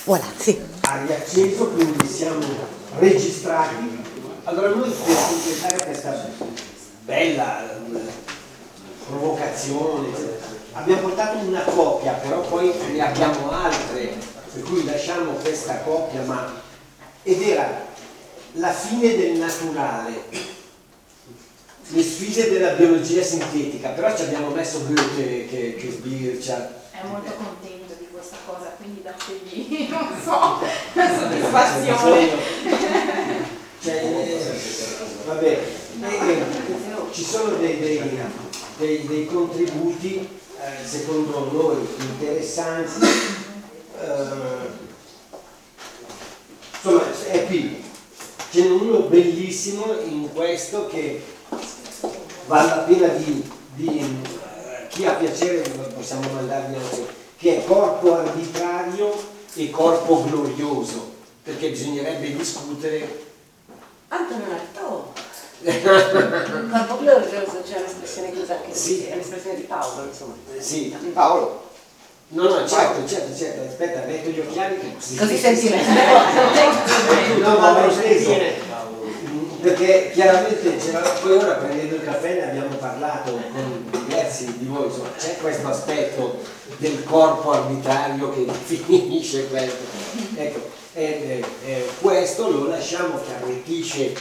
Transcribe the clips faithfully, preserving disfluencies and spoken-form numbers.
Voilà, sì. Hai acceso, quindi siamo registrati. Allora noi per completare questa bella provocazione abbiamo portato una coppia, però poi ne abbiamo altre, per cui lasciamo questa coppia, ma ed era la fine del naturale, le sfide della biologia sintetica, però ci abbiamo messo Goethe che, che sbircia. È molto contento di questa cosa, quindi dategli, non so, la soddisfazione. Cioè, eh, vabbè, eh, ci sono dei, dei, dei, dei contributi eh, secondo noi interessanti. Eh, insomma, è qui, ce n'è uno bellissimo in questo che vale la pena di, di eh, chi ha piacere possiamo mandarvi anche, che è corpo arbitrario e corpo glorioso, perché bisognerebbe discutere. Antonio Artaud. Corpo glorioso, c'è un'espressione che usa anche sì. È l'espressione di Paolo, insomma. Sì. Di Paolo. No, no, certo, certo, certo, aspetta, metto gli occhiali che così. Così senti meglio. No, ma l'ho preso. Perché chiaramente poi ora prendendo il caffè ne abbiamo parlato con diversi di voi, insomma, c'è questo aspetto del corpo arbitrario che finisce questo. Ecco, eh, eh, questo lo lasciamo che arricchisce,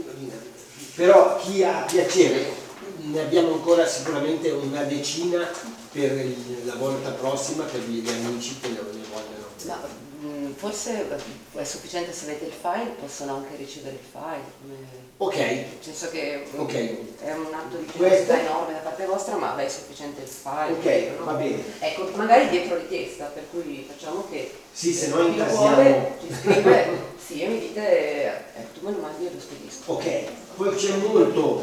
però chi ha piacere, ne abbiamo ancora sicuramente una decina per la volta prossima per gli amici che ne vogliono. No. Forse è sufficiente se avete il file, possono anche ricevere il file. Ok. Nel senso che okay. È un atto di generosità enorme da parte vostra, ma è sufficiente il file. Ok, no? va bene. Ecco, magari dietro richiesta, per cui facciamo che sì, se no chi lo vuole ci scrive, sì, e mi dite, ecco, tu me lo mandi e lo spedisco. Ok, poi c'è molto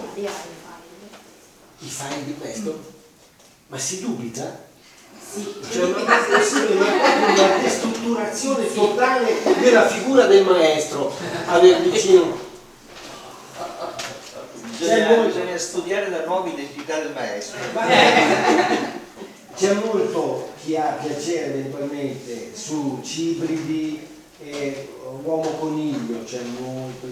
i file di questo, ma si dubita? Sì. C'è una, una destrutturazione totale della figura del maestro aver vicino. Bisogna, bisogna studiare la nuova identità del maestro. C'è molto chi ha piacere eventualmente su Cibridi e Uomo Coniglio, c'è molto,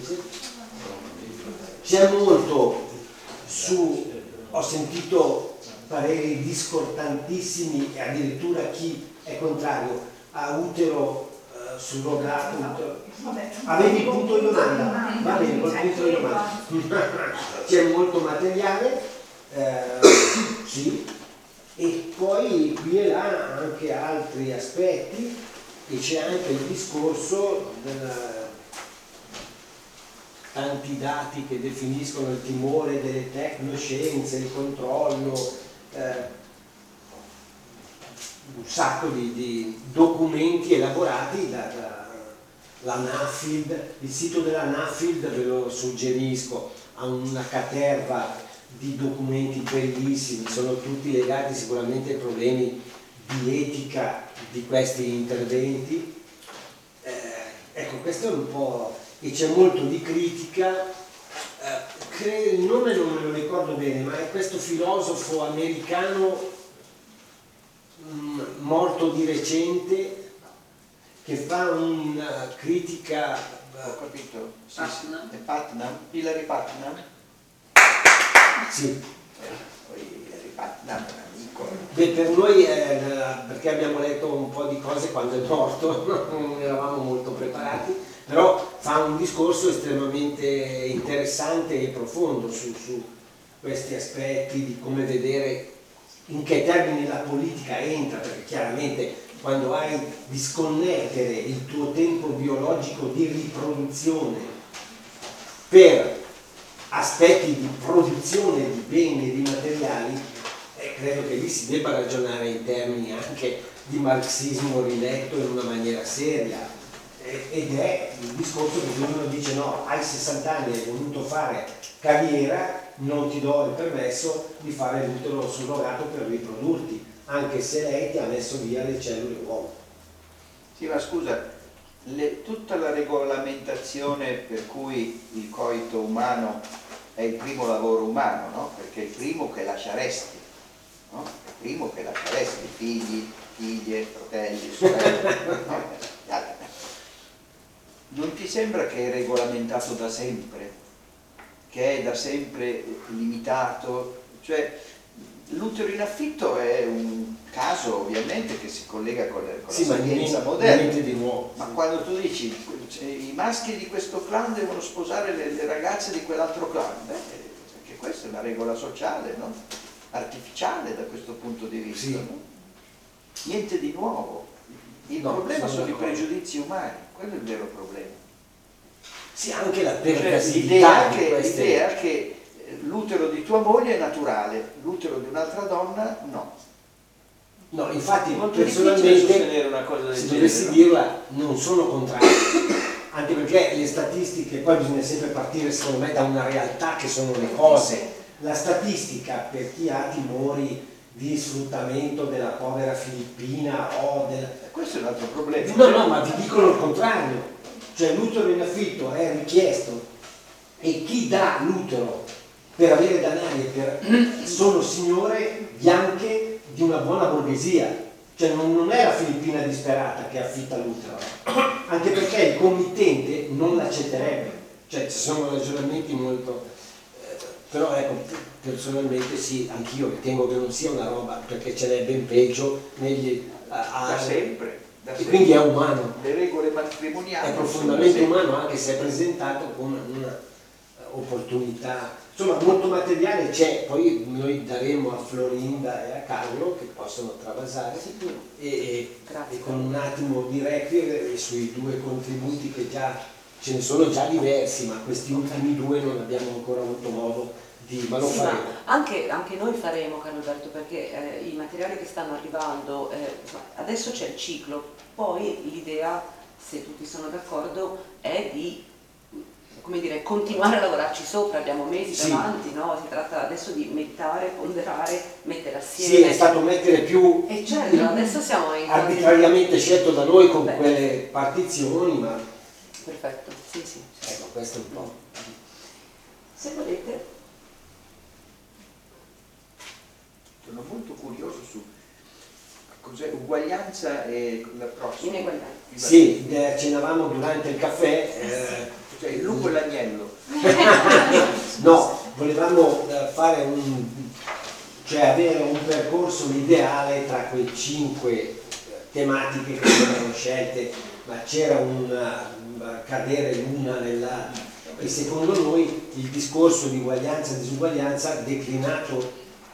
c'è molto su, ho sentito pareri discortantissimi e addirittura chi è contrario a utero eh, surrogato. Utero. Avevi il punto di domanda? Va bene, col punto di domanda. C'è molto materiale, eh, sì, e poi qui e là anche altri aspetti, e c'è anche il discorso della tanti dati che definiscono il timore delle tecnoscienze, il controllo, eh, un sacco di, di documenti elaborati da, da la Nuffield. Il sito della Nuffield ve lo suggerisco, ha una caterva di documenti bellissimi, sono tutti legati sicuramente ai problemi di etica di questi interventi. Eh, ecco, questo è un po'... e c'è molto di critica, eh, il nome non me lo ricordo bene, ma è questo filosofo americano mh, morto di recente che fa una critica. Ho capito, sì, sì. È Putnam, Hilary Putnam? Sì. Eh, Hilary Putnam, amico. Beh, per noi è, perché abbiamo letto un po' di cose quando è morto, non eravamo molto preparati, però fa un discorso estremamente interessante e profondo su, su questi aspetti di come vedere in che termini la politica entra, perché chiaramente quando hai di sconnettere il tuo tempo biologico di riproduzione per aspetti di produzione di beni e di materiali, eh, credo che lì si debba ragionare in termini anche di marxismo riletto in una maniera seria. Ed è il discorso che uno dice: no, hai sessanta anni, hai voluto fare carriera, non ti do il permesso di fare l'utero surrogato per riprodurti, anche se lei ti ha messo via le cellule uomo. Sì, ma scusa, le, tutta la regolamentazione per cui il coito umano è il primo lavoro umano, no? Perché è il primo che lasceresti, no? È il primo che lasceresti, figli, figlie, fratelli, sorelle, no? non ti sembra che è regolamentato da sempre, che è da sempre limitato? Cioè, l'utero in affitto è un caso ovviamente che si collega con, le, con sì, la sapienza moderna, di nuovo. ma quando tu dici i maschi di questo clan devono sposare le, le ragazze di quell'altro clan, beh, anche questa è una regola sociale, no? Artificiale da questo punto di vista, sì. no? Niente di nuovo. Il no, problema sono i d'accordo. pregiudizi umani, quello è il vero problema. Sì, anche la Cioè, pervasività l'idea di che, queste... l'idea che l'utero di tua moglie è naturale, l'utero di un'altra donna no. No, infatti È molto difficile personalmente, sostenere una cosa del se genere, dovessi no? dirla, non sono contrario, anche perché le statistiche, poi bisogna sempre partire secondo me da una realtà che sono le cose. La statistica per chi ha timori di sfruttamento della povera filippina o del... Questo è un altro problema. No, no, ma vi dicono il contrario, cioè l'utero in affitto è richiesto e chi dà l'utero per avere danari e per... sono signore bianche di una buona borghesia, cioè non, non è la filippina disperata che affitta l'utero, anche perché il committente non l'accetterebbe, cioè ci sono ragionamenti molto... eh, però ecco, personalmente sì, anch'io ritengo che non sia una roba, perché ce n'è ben peggio negli... a- Da sempre. Da e sempre. quindi è umano. Le regole matrimoniali È sono profondamente da sempre. umano, anche se è presentato come un'opportunità. Insomma, molto materiale c'è, poi noi daremo a Florinda e a Carlo che possono travasare e, e, e con un attimo di requiem sui due contributi che già ce ne sono già diversi, ma questi ultimi due non abbiamo ancora avuto modo di, ma lo Sì, faremo. ma anche, anche noi faremo, Carlo Alberto, perché eh, i materiali che stanno arrivando, eh, insomma, adesso c'è il ciclo, poi l'idea, se tutti sono d'accordo, è di, come dire, continuare a lavorarci sopra, abbiamo mesi Sì. davanti, no? Si tratta adesso di meditare, ponderare, mettere assieme. Sì, è stato mettere più E certo, adesso siamo in fase- arbitrariamente scelto da noi con Beh. quelle partizioni, ma Perfetto, sì, sì. ecco, questo è un po'. Se volete. Sono molto curioso su cos'è uguaglianza e la prossima. Ineguaglianza. Sì, eh, cenavamo durante il caffè, eh, Cioè il lupo e l'agnello. no, volevamo eh, fare un, cioè avere un percorso ideale tra quei cinque eh, tematiche che venivano scelte, ma c'era un uh, cadere l'una nell'altra. E secondo noi il discorso di uguaglianza e disuguaglianza declinato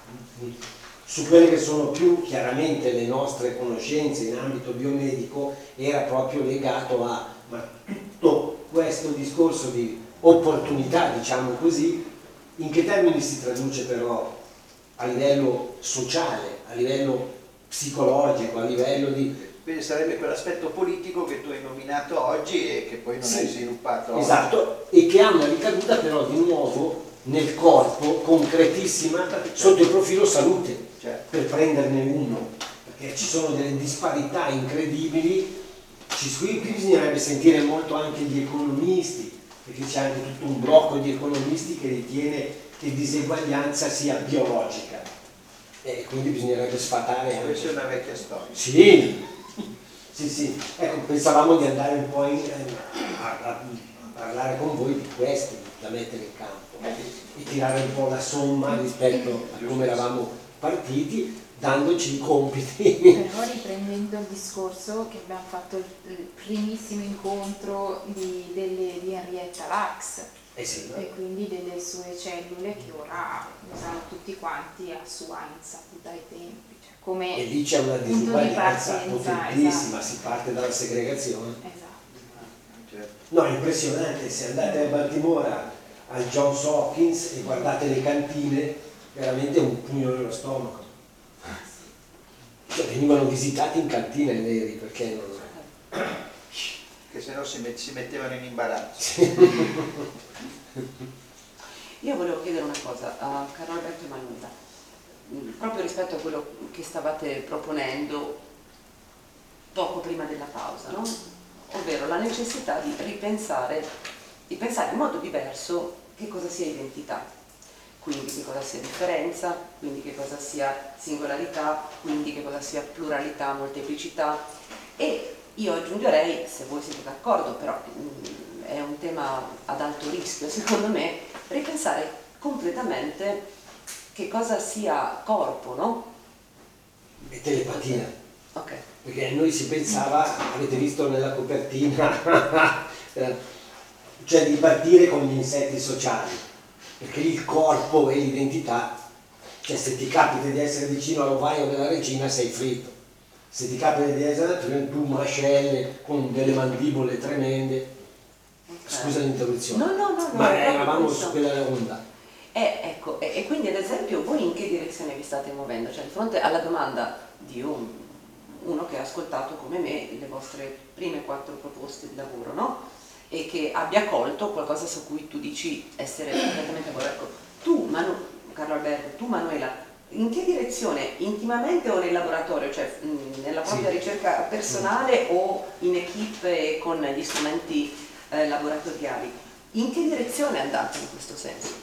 su quelle che sono più chiaramente le nostre conoscenze in ambito biomedico era proprio legato a ma tutto questo discorso di opportunità, diciamo così, in che termini si traduce però a livello sociale, a livello psicologico, a livello di... Quindi sarebbe quell'aspetto politico che tu hai nominato oggi e che poi non Sì, hai sviluppato oggi. esatto, e che ha una ricaduta però di nuovo nel corpo concretissima sotto il profilo salute, Certo. per prenderne uno, perché ci sono delle disparità incredibili. Ci, qui, qui bisognerebbe sentire molto anche gli economisti, perché c'è anche tutto un blocco di economisti che ritiene che diseguaglianza sia biologica e quindi bisognerebbe sfatare anche. Questa è una vecchia storia. Sì, sì, sì. Ecco, pensavamo di andare un po' in, a, a, a parlare con voi di questo, da mettere in campo e tirare un po' la somma rispetto a come eravamo partiti, dandoci i compiti. Però riprendendo il discorso che abbiamo fatto il il primissimo incontro di, delle, di Henrietta Lacks Eh sì, no? e quindi delle sue cellule che ora usano tutti quanti a sua insaputa ai tempi, cioè come E lì c'è una punto di disuguaglianza partenza, potentissima, esatto. si parte dalla segregazione. Esatto. Certo. No, è impressionante, se andate a Baltimora al Johns Hopkins e guardate le cantine, veramente un pugno nello stomaco. Cioè, venivano visitati in cantina i neri, perché non... Che se no si, met- si mettevano in imbarazzo. Io volevo chiedere una cosa a Carlo Alberto e Manuela, mm, proprio rispetto a quello che stavate proponendo poco prima della pausa, no? Ovvero la necessità di ripensare, di pensare in modo diverso che cosa sia identità, quindi che cosa sia differenza, quindi che cosa sia singolarità, quindi che cosa sia pluralità, molteplicità, e Io aggiungerei, se voi siete d'accordo, però mh, è un tema ad alto rischio secondo me, ripensare completamente che cosa sia corpo, no? E telepatia. Ok. Perché a noi si pensava, avete visto nella copertina, cioè di partire con gli insetti sociali, perché il corpo e l'identità, cioè se ti capita di essere vicino all'ovaio della regina sei fritto, se ti capita di essere tu mascelle con delle mandibole tremende, okay. Scusa l'interruzione, no, no, no, ma no, eravamo su quella onda. Eh, ecco, e, e quindi ad esempio voi in che direzione vi state muovendo? Cioè di fronte alla domanda di un, uno che ha ascoltato come me le vostre prime quattro proposte di lavoro, no? E che abbia colto qualcosa su cui tu dici essere completamente buono. Ecco, tu, Manu, Carlo Alberto, tu Manuela, in che direzione? Intimamente o nel laboratorio? Cioè mh, nella propria sì. ricerca personale mm. o in equipe con gli strumenti eh, laboratoriali? In che direzione andate in questo senso?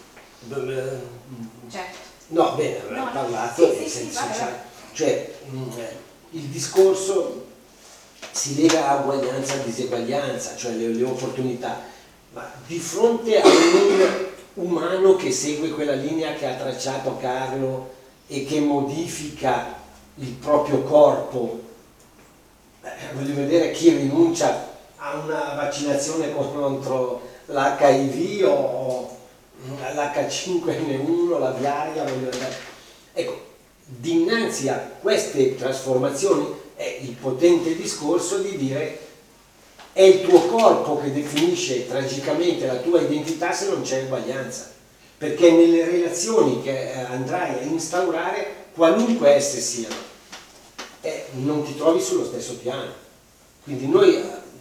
Certo. No, bene, abbiamo no, parlato sì, sì, sì, sociali. Cioè mh, il discorso si lega a uguaglianza e diseguaglianza, cioè le, le opportunità, ma di fronte a un umano che segue quella linea che ha tracciato Carlo e che modifica il proprio corpo, eh, voglio vedere chi rinuncia a una vaccinazione contro l'H I V o l'H cinque N uno, la viaria, voglio vedere. Ecco, dinanzi a queste trasformazioni è il potente discorso di dire è il tuo corpo che definisce tragicamente la tua identità se non c'è uguaglianza, perché nelle relazioni che andrai a instaurare, qualunque esse siano, eh, non ti trovi sullo stesso piano. Quindi noi,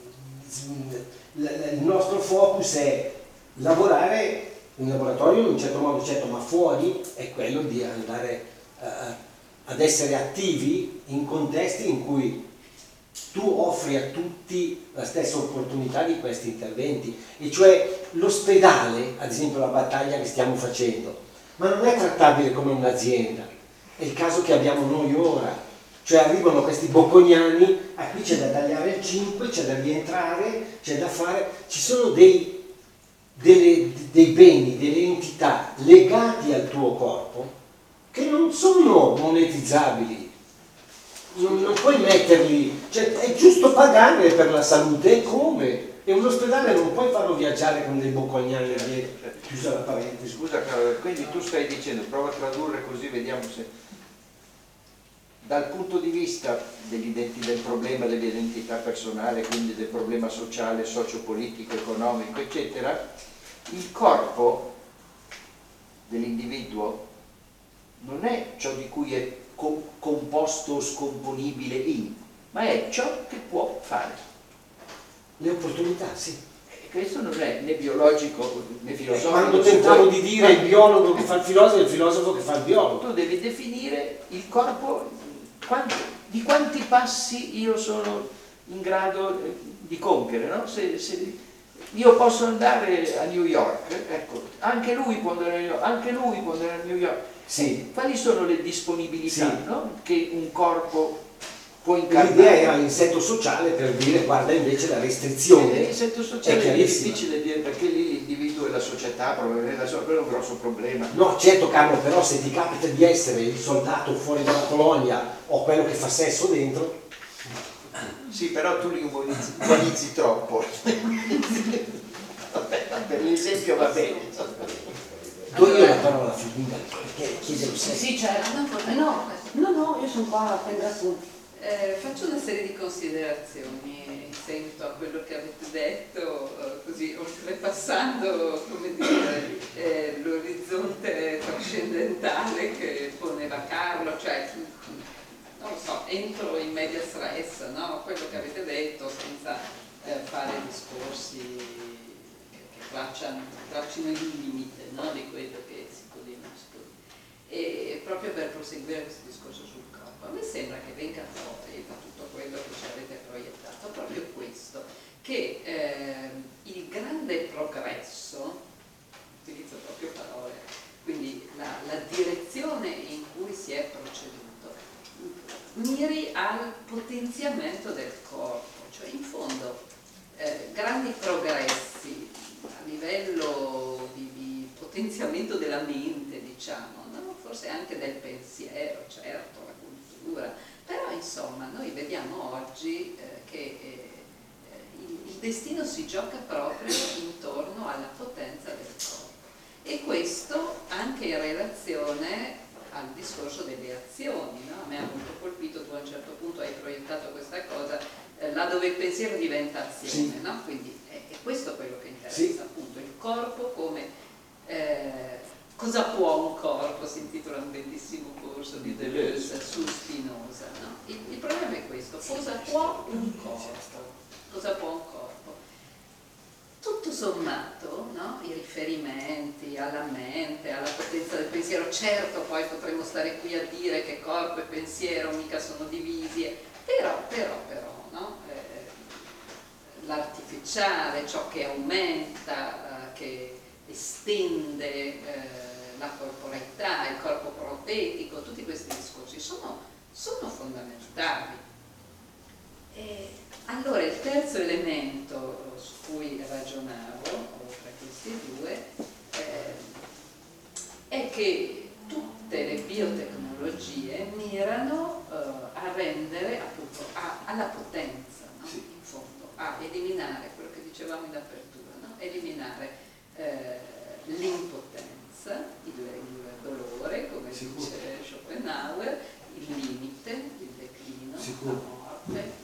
il nostro focus è lavorare in laboratorio in un certo modo, certo, ma fuori è quello di andare uh, ad essere attivi in contesti in cui tu offri a tutti la stessa opportunità di questi interventi, e cioè l'ospedale, ad esempio la battaglia che stiamo facendo, ma non è trattabile come un'azienda, è il caso che abbiamo noi ora, cioè arrivano questi bocconiani, ah, qui c'è da tagliare il cinque, c'è da rientrare, c'è da fare, ci sono dei, delle, dei beni, delle entità legati al tuo corpo che non sono monetizzabili. Non, non puoi metterli, cioè è giusto pagare per la salute, e come? E un ospedale non puoi farlo viaggiare con dei bocconiani dietro. Chiusa la parentesi. Scusa Carlo, quindi tu stai dicendo, prova a tradurre così vediamo se dal punto di vista del problema dell'identità personale, quindi del problema sociale, sociopolitico, economico, eccetera, il corpo dell'individuo non è ciò di cui è composto o scomponibile in, ma è ciò che può fare. Le opportunità, sì. E questo non è né biologico né filosofico. Quando tentavo di dire il biologo che fa il filosofo e il filosofo che fa il biologo. Tu devi definire il corpo, quanti, di quanti passi io sono in grado di compiere, no? Se, se io posso andare a New York, ecco, anche lui può andare a New York, anche lui può andare a New York. Sì. Quali sono le disponibilità, sì. no? Che un corpo può incarnare? L'idea era l'insetto sociale per dire guarda invece la restrizione. L'insetto sociale è, è difficile dire perché lì l'individuo e la società probabilmente è un grosso problema. No, certo Carlo, però se ti capita di essere il soldato fuori dalla colonia o quello che fa sesso dentro. Sì, però tu li umanizzi, umanizzi troppo. Vabbè, per l'esempio va bene. Do io la parola a Filipina perché chiedevo se... Sì, certo. No, no, no, io sono qua a prendere appunti. Eh, faccio una serie di considerazioni in seguito a quello che avete detto, eh, così oltrepassando, come dire, eh, l'orizzonte trascendentale che poneva Carlo, cioè non lo so, entro in medias res, no? Quello che avete detto senza eh, fare discorsi che tracciano, traccino il limite, no? Di quello che si può dire, non si può dire. E proprio per proseguire questo discorso sul corpo, a me sembra che venga fuori da tutto quello che ci avete proiettato proprio questo, che eh, il grande progresso, utilizzo proprio parole, quindi la, la direzione in cui si è proceduto, miri al potenziamento del corpo, cioè della mente, diciamo, no? Forse anche del pensiero, certo, la cultura, però insomma noi vediamo oggi eh, che eh, il, il destino si gioca proprio intorno alla potenza del corpo, e questo anche in relazione al discorso delle azioni, no? A me ha molto colpito, tu a un certo punto hai proiettato questa cosa, eh, là dove il pensiero diventa azione, sì. no? Quindi è, è questo quello che interessa, sì. appunto, il corpo come... Eh, cosa può un corpo? Si intitola un bellissimo corso di Deleuze su Spinoza, no? il, il problema è questo, cosa può un corpo? Cosa può un corpo? Tutto sommato, no? I riferimenti alla mente, alla potenza del pensiero, certo poi potremmo stare qui a dire che corpo e pensiero mica sono divisi, però, però, però, no? eh, l'artificiale, ciò che aumenta, eh, che estende eh, la corporeità, il corpo protetico, tutti questi discorsi sono, sono fondamentali. E allora il terzo elemento su cui ragionavo, oltre a questi due, eh, è che tutte le biotecnologie mirano eh, a rendere appunto a, alla potenza, no? Sì. In fondo, a eliminare quello che dicevamo in apertura, no? Eliminare eh, l'impotenza, il, il dolore, come Sicuro. dice Schopenhauer, il limite, il declino, Sicuro. la morte,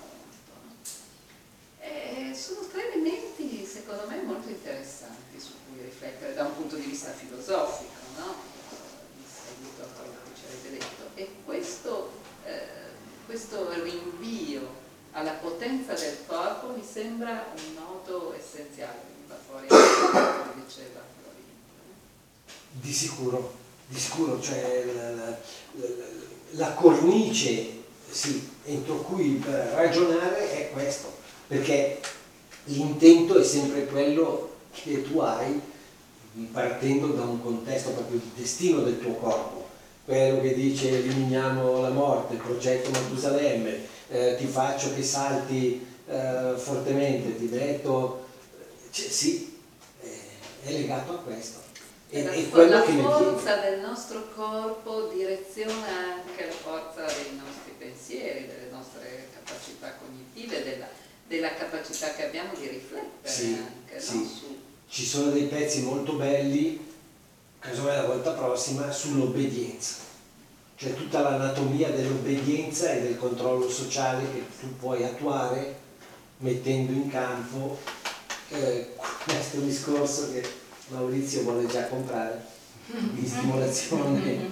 Eh, sono tre elementi secondo me molto interessanti su cui riflettere da un punto di vista filosofico, no? In seguito a quello che ci avete detto, e questo, eh, questo rinvio alla potenza del corpo mi sembra un nodo essenziale, veniva fuori quello che diceva Florino. Di sicuro, di sicuro, cioè la, la, la, la cornice sì, entro cui ragionare è questo. Perché l'intento è sempre quello che tu hai partendo da un contesto proprio di destino del tuo corpo, quello che dice eliminiamo la morte, il progetto Matusalemme, eh, ti faccio che salti eh, fortemente, ti metto, cioè, sì, eh, è legato a questo. E, la, e quello la che forza del nostro corpo direziona anche la forza dei nostri pensieri, delle nostre capacità cognitive, della della capacità che abbiamo di riflettere sì, anche, sì. No? Su... Ci sono dei pezzi molto belli, casomai la volta prossima, sull'obbedienza, cioè tutta l'anatomia dell'obbedienza e del controllo sociale che tu puoi attuare mettendo in campo eh, questo discorso che Maurizio vuole già comprare di stimolazione,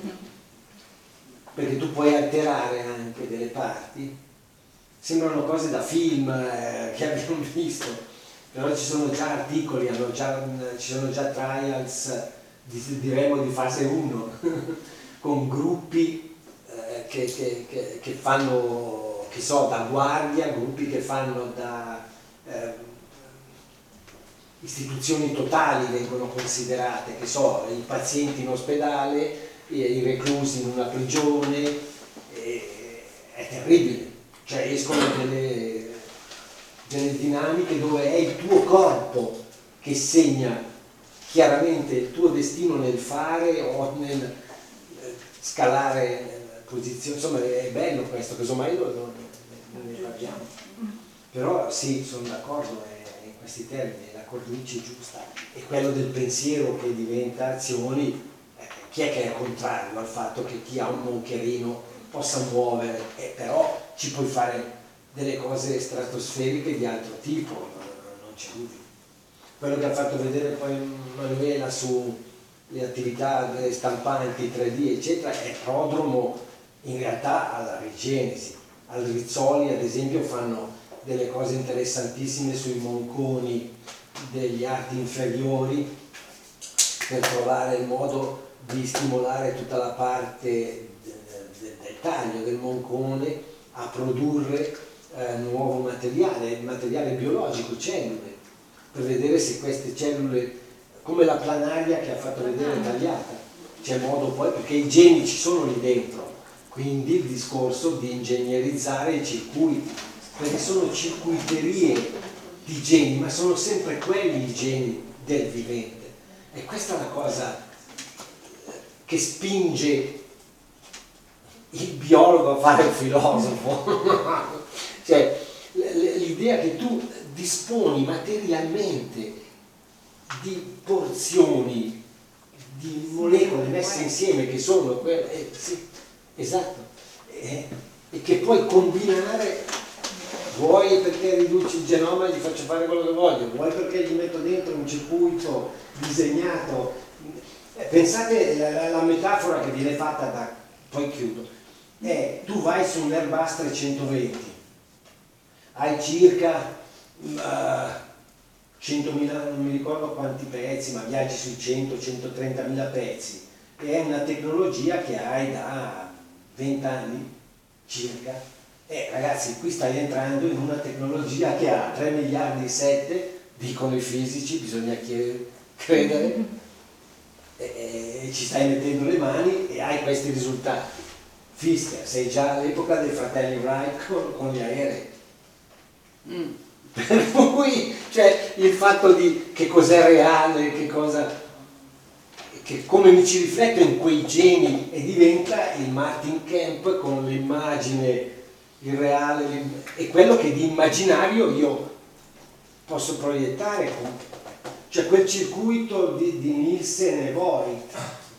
perché tu puoi alterare anche delle parti. Sembrano cose da film eh, che abbiamo visto, però ci sono già articoli, hanno già, ci sono già trials, diremmo di fase uno, con gruppi eh, che, che, che, che fanno, che so, da guardia, gruppi che fanno da eh, istituzioni totali vengono considerate, che so, i pazienti in ospedale, i reclusi in una prigione, eh, è terribile. Cioè escono delle, delle dinamiche dove è il tuo corpo che segna chiaramente il tuo destino nel fare o nel scalare posizioni. Insomma è bello questo, casomai lo, lo, ne parliamo. Però sì, sono d'accordo è in questi termini, la cornice giusta è quello del pensiero che diventa azioni. Eh, chi è che è contrario al fatto che chi ha un moncherino possa muovere, eh, però ci puoi fare delle cose stratosferiche di altro tipo, non c'è dubbio. Quello che ha fatto vedere poi Manuela sulle attività delle stampanti tre D eccetera è prodromo in realtà alla rigenesi. Al Rizzoli ad esempio fanno delle cose interessantissime sui monconi degli arti inferiori per trovare il modo di stimolare tutta la parte del taglio del moncone a produrre eh, nuovo materiale, materiale biologico, cellule, per vedere se queste cellule, come la planaria che ha fatto vedere tagliata, c'è modo poi, perché i geni ci sono lì dentro, quindi il discorso di ingegnerizzare i circuiti, perché sono circuiterie di geni, ma sono sempre quelli i geni del vivente, e questa è una cosa che spinge il biologo a fare il filosofo. Cioè, l'idea che tu disponi materialmente di porzioni, di molecole messe insieme che sono quelle, eh, sì, esatto, eh, e che puoi combinare, vuoi perché riduci il genoma e gli faccio fare quello che voglio, vuoi perché gli metto dentro un circuito disegnato. Eh, pensate la, la metafora che viene fatta da, poi chiudo, è tu vai su un Airbus trecentoventi, hai circa uh, centomila, non mi ricordo quanti pezzi, ma viaggi sui cento centotrentamila pezzi, e è una tecnologia che hai da venti anni circa. E ragazzi, qui stai entrando in una tecnologia che ha tre miliardi e sette, dicono i fisici, bisogna credere, e, e ci stai mettendo le mani e hai questi risultati. Fischia, sei già all'epoca dei fratelli Wright con, con gli aerei. Mm. Per cui, cioè, il fatto di che cos'è reale, che cosa, che come mi ci rifletto in quei geni, e diventa il Martin Kemp con l'immagine, il reale, e quello che di immaginario io posso proiettare, con, cioè quel circuito di, di Nielsen e Voigt.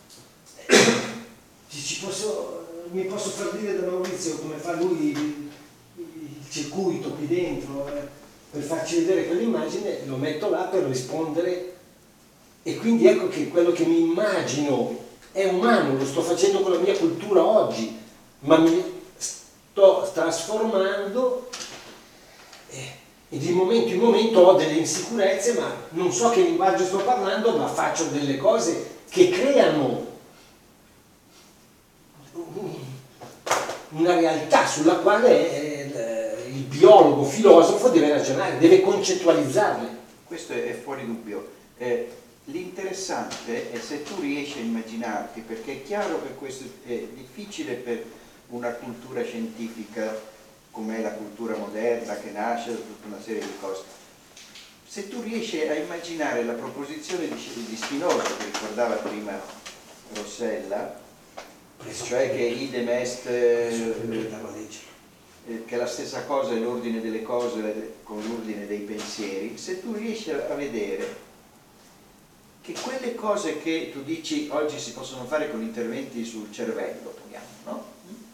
Ci posso, mi posso far dire da Maurizio come fa lui il, il circuito qui dentro, eh, per farci vedere quell'immagine, lo metto là per rispondere, e quindi ecco che quello che mi immagino è umano, lo sto facendo con la mia cultura oggi, ma mi sto trasformando eh, e di momento in momento ho delle insicurezze, ma non so che linguaggio sto parlando, ma faccio delle cose che creano una realtà sulla quale il biologo, filosofo deve ragionare, deve concettualizzarle. Questo è fuori dubbio. Eh, l'interessante è se tu riesci a immaginarti, perché è chiaro che questo è difficile per una cultura scientifica come è la cultura moderna, che nasce da tutta una serie di cose. Se tu riesci a immaginare la proposizione di, di Spinoza, che ricordava prima Rossella, cioè che idem est, eh, che la stessa cosa è l'ordine delle cose con l'ordine dei pensieri, se tu riesci a vedere che quelle cose che tu dici oggi si possono fare con interventi sul cervello, poniamo, no?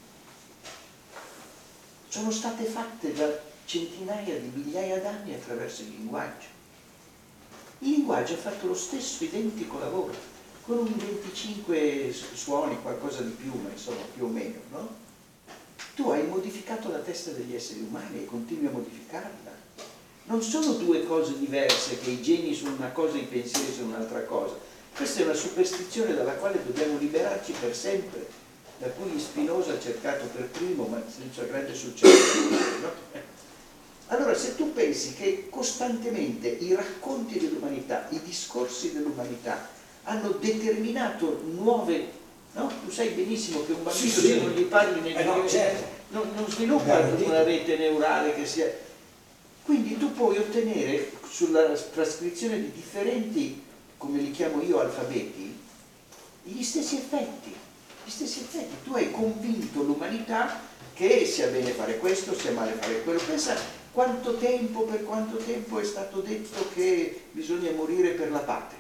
Sono state fatte da centinaia di migliaia d'anni attraverso il linguaggio. Il linguaggio ha fatto lo stesso identico lavoro, con un venticinque suoni, qualcosa di più, ma insomma più o meno, no? Tu hai modificato la testa degli esseri umani e continui a modificarla. Non sono due cose diverse, che i geni sono una cosa e i pensieri sono un'altra cosa. Questa è una superstizione dalla quale dobbiamo liberarci per sempre, da cui Spinoza ha cercato per primo, ma senza grande successo. No? Allora, se tu pensi che costantemente i racconti dell'umanità, i discorsi dell'umanità hanno determinato nuove, no? Tu sai benissimo che un bambino, sì, sì, se non gli parli nel eh no, certo. non, non sviluppa una rete neurale che sia. Quindi tu puoi ottenere sulla trascrizione di differenti, come li chiamo io, alfabeti, gli stessi effetti, gli stessi effetti. Tu hai convinto l'umanità che sia bene fare questo, sia male fare quello. Pensa quanto tempo, per quanto tempo è stato detto che bisogna morire per la patria.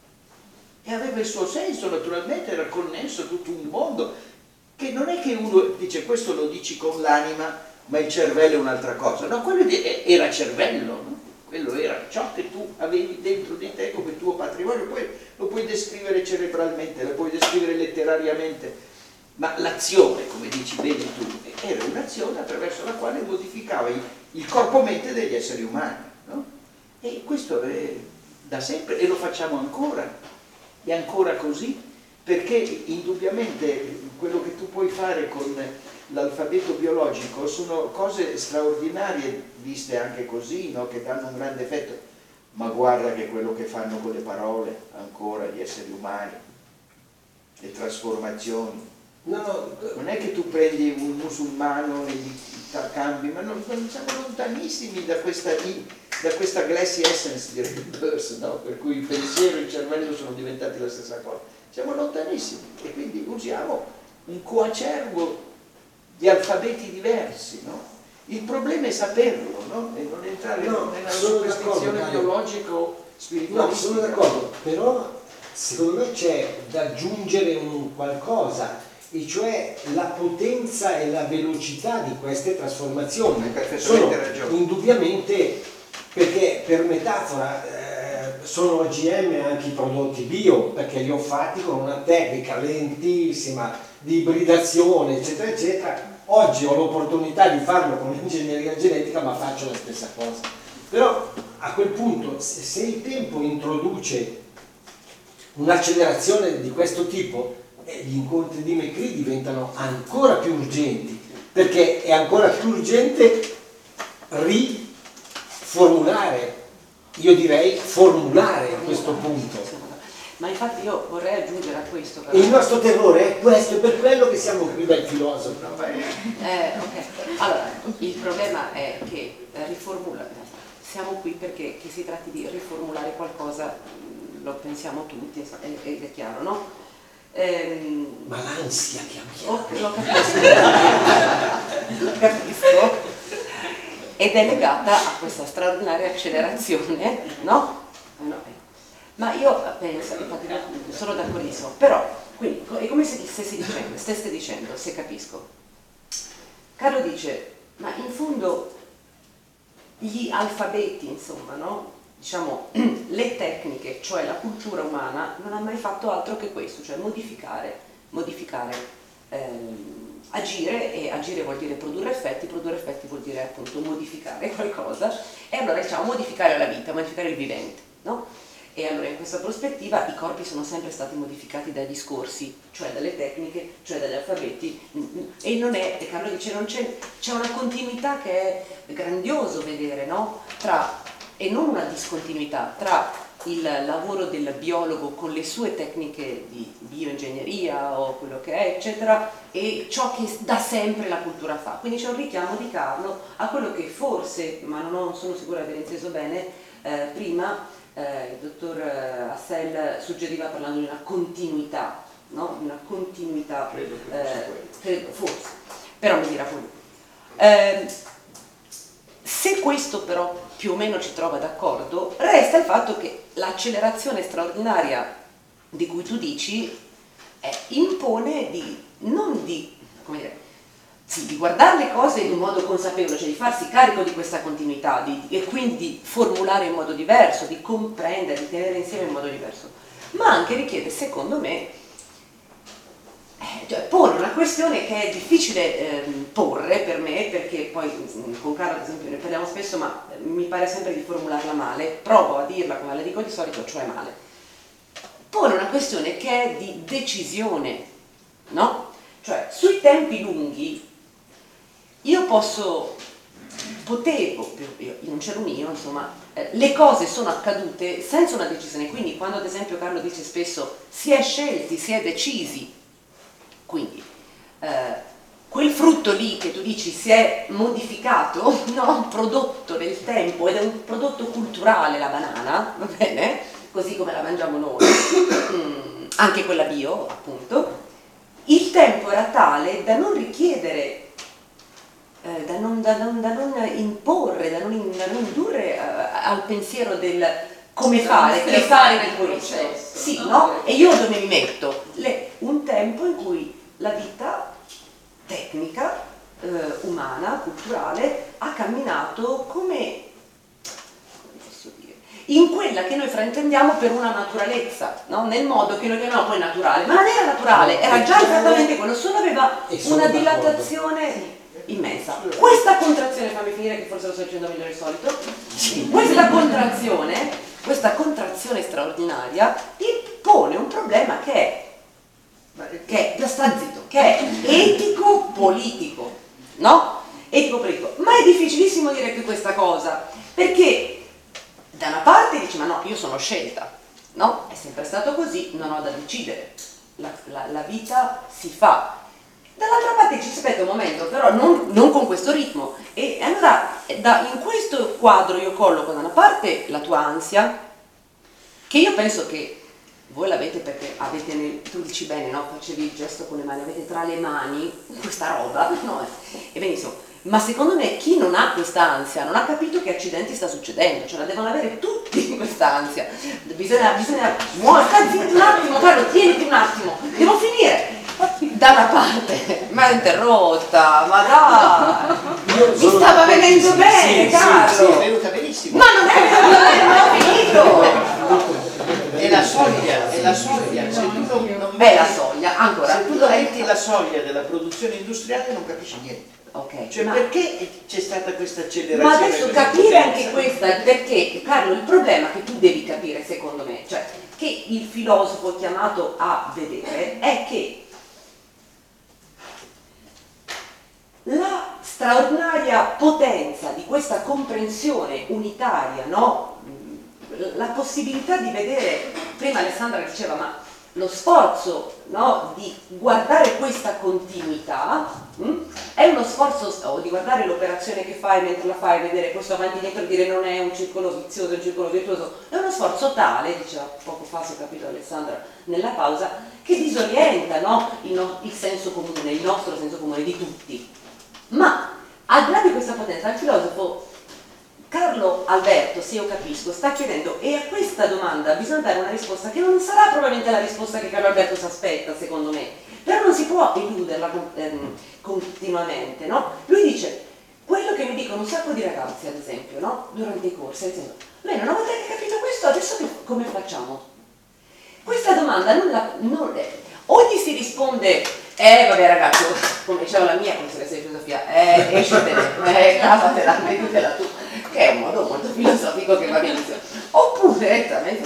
E aveva il suo senso, naturalmente era connesso a tutto un mondo, che non è che uno dice questo lo dici con l'anima, ma il cervello è un'altra cosa. No, quello era cervello, no? Quello era ciò che tu avevi dentro di te come tuo patrimonio, poi lo puoi descrivere cerebralmente, lo puoi descrivere letterariamente, ma l'azione, come dici bene tu, era un'azione attraverso la quale modificavi il corpo-mente degli esseri umani, no? E questo è da sempre, e lo facciamo ancora. È ancora così, perché indubbiamente quello che tu puoi fare con l'alfabeto biologico sono cose straordinarie viste anche così, no? Che danno un grande effetto, ma guarda che quello che fanno con le parole ancora gli esseri umani, le trasformazioni. No, non è che tu prendi un musulmano e gli cambi, ma non, non siamo lontanissimi da questa, da questa glassy essence di Rebirth, no? Per cui il pensiero e il cervello sono diventati la stessa cosa. siamo lontanissimi e quindi usiamo un coacervo di alfabeti diversi, no? Il problema è saperlo, no? E non entrare No, nella sono superstizione d'accordo, biologico No, spiritualistica. sono d'accordo, però secondo me c'è da aggiungere un qualcosa, e cioè la potenza e la velocità di queste trasformazioni. Hai perfettamente Sono ragione. indubbiamente, perché per metafora eh, sono O G M anche i prodotti bio, perché li ho fatti con una tecnica lentissima di ibridazione, eccetera, eccetera. Oggi ho l'opportunità di farlo con l'ingegneria genetica, ma faccio la stessa cosa. Però a quel punto, se, se il tempo introduce un'accelerazione di questo tipo, eh, gli incontri di McCree diventano ancora più urgenti, perché è ancora più urgente riformulare, io direi formulare a questo punto. Ma infatti io vorrei aggiungere a questo. E il nostro terrore è questo, è per quello che siamo qui dal filosofo. Eh, ok. Allora, il problema è che eh, riformula, siamo qui perché che si tratti di riformulare qualcosa, mh, lo pensiamo tutti ed è chiaro, no? Ehm, Ma l'ansia che abbiamo. oh, lo capisco, lo capisco, ed è legata a questa straordinaria accelerazione, no? Eh, no, eh. Ma io penso, infatti sono d'accordissimo, però, quindi, è come se stessi dicendo, stesse dicendo, se capisco. Carlo dice, ma in fondo gli alfabeti, insomma, no? Diciamo, le tecniche, cioè la cultura umana, non ha mai fatto altro che questo, cioè modificare, modificare, ehm, agire, e agire vuol dire produrre effetti, produrre effetti vuol dire appunto modificare qualcosa, e allora diciamo modificare la vita, modificare il vivente, no? E allora in questa prospettiva i corpi sono sempre stati modificati dai discorsi, cioè dalle tecniche, cioè dagli alfabeti, e non è, e Carlo dice, non c'è, c'è una continuità che è grandioso vedere, no? Tra, e non una discontinuità, tra il lavoro del biologo con le sue tecniche di bioingegneria o quello che è, eccetera, e ciò che da sempre la cultura fa. Quindi c'è un richiamo di Carlo a quello che forse, ma non sono sicura di aver inteso bene, eh, prima Eh, il dottor Assel suggeriva parlando di una continuità, no? Una continuità, Credo che eh, fosse quello. credo, forse, però mi dirà poi. Eh, se questo però più o meno ci trova d'accordo, resta il fatto che l'accelerazione straordinaria di cui tu dici eh, impone di, non di, come dire, sì, di guardare le cose in un modo consapevole, cioè di farsi carico di questa continuità di, e quindi di formulare in modo diverso, di comprendere, di tenere insieme in modo diverso, ma anche richiede, secondo me, eh, cioè, porre una questione che è difficile eh, porre per me, perché poi con Carlo ad esempio ne parliamo spesso, ma mi pare sempre di formularla male, provo a dirla come la dico di solito, cioè male. Pone una questione che è di decisione, no? Cioè, sui tempi lunghi io posso, potevo, io non c'ero mio, insomma, eh, le cose sono accadute senza una decisione, quindi quando ad esempio Carlo dice spesso si è scelti, si è decisi, quindi eh, quel frutto lì che tu dici si è modificato, no? Prodotto nel tempo, ed è un prodotto culturale la banana, va bene? Così come la mangiamo noi, mm, anche quella bio appunto, il tempo era tale da non richiedere, eh, da, non, da, non, da non imporre, da non, da non indurre eh, al pensiero del come fare, che fare di questo. Sì, no? E io dove mi metto? Le, un tempo in cui la vita tecnica, eh, umana, culturale, ha camminato come, come posso dire, in quella che noi fraintendiamo per una naturalezza, no? Nel modo che noi chiamiamo poi naturale, ma non era naturale, era già esattamente quello, solo aveva una dilatazione immensa. Questa contrazione, fammi finire che forse lo sto dicendo meglio del solito, questa contrazione, questa contrazione straordinaria ti pone un problema che è, che è, sta zitto, che è etico-politico, no? Etico-politico, ma è difficilissimo dire più questa cosa, perché da una parte dici, ma no, io sono scelta, no? È sempre stato così, non ho da decidere, la, la, la vita si fa. Dall'altra parte ci aspetta un momento, però non, non con questo ritmo, e allora da, in questo quadro io colloco da una parte la tua ansia, che io penso che voi l'avete perché avete, nel, tu dici bene, no? Facevi il gesto con le mani, avete tra le mani questa roba, no? E benissimo, ma secondo me chi non ha questa ansia non ha capito che accidenti sta succedendo, cioè la devono avere tutti questa ansia, bisogna, bisogna, muovere, stai zitto un attimo, Carlo, tieniti un attimo, devo finire. Da una parte, ma interrotta, ma dai, Io mi sono stava d'accordo, venendo sì, bene, sì, Carlo. sì, È venuta benissimo. Ma non è, non è, non ho finito. È la soglia, è la soglia. Se tu non, non È la metti- soglia, ancora. se tu non metti la soglia della produzione industriale non capisci niente. Ok, Cioè ma, perché c'è stata questa accelerazione? ma adesso questa capire potenza? anche questa, perché Carlo, il problema che tu devi capire secondo me, cioè che il filosofo è chiamato a vedere è che la straordinaria potenza di questa comprensione unitaria, no? La possibilità di vedere, prima Alessandra diceva, ma lo sforzo, no, di guardare questa continuità mh, è uno sforzo, o di guardare l'operazione che fai mentre la fai, vedere questo avanti e dietro, dire non è un circolo vizioso, è un circolo virtuoso, è uno sforzo tale, diceva poco fa, se ho capito Alessandra nella pausa, che disorienta, no, il, no, il senso comune, il nostro senso comune di tutti. Ma al di là di questa potenza, il filosofo Carlo Alberto, se io capisco, sta chiedendo, e a questa domanda bisogna dare una risposta che non sarà probabilmente la risposta che Carlo Alberto si aspetta, secondo me, però non si può eluderla ehm, continuamente, no? Lui dice, quello che mi dicono un sacco di ragazzi, ad esempio, no? Durante i corsi, ad esempio, bene, una volta che hai capito questo, adesso che, come facciamo? Questa domanda non la... Non, eh, o gli si risponde, eh vabbè ragazzi, come diceva la mia professoressa di filosofia, eh escitene, eh cavatela, veditela tu, che è un modo molto filosofico che va benissimo. Oppure,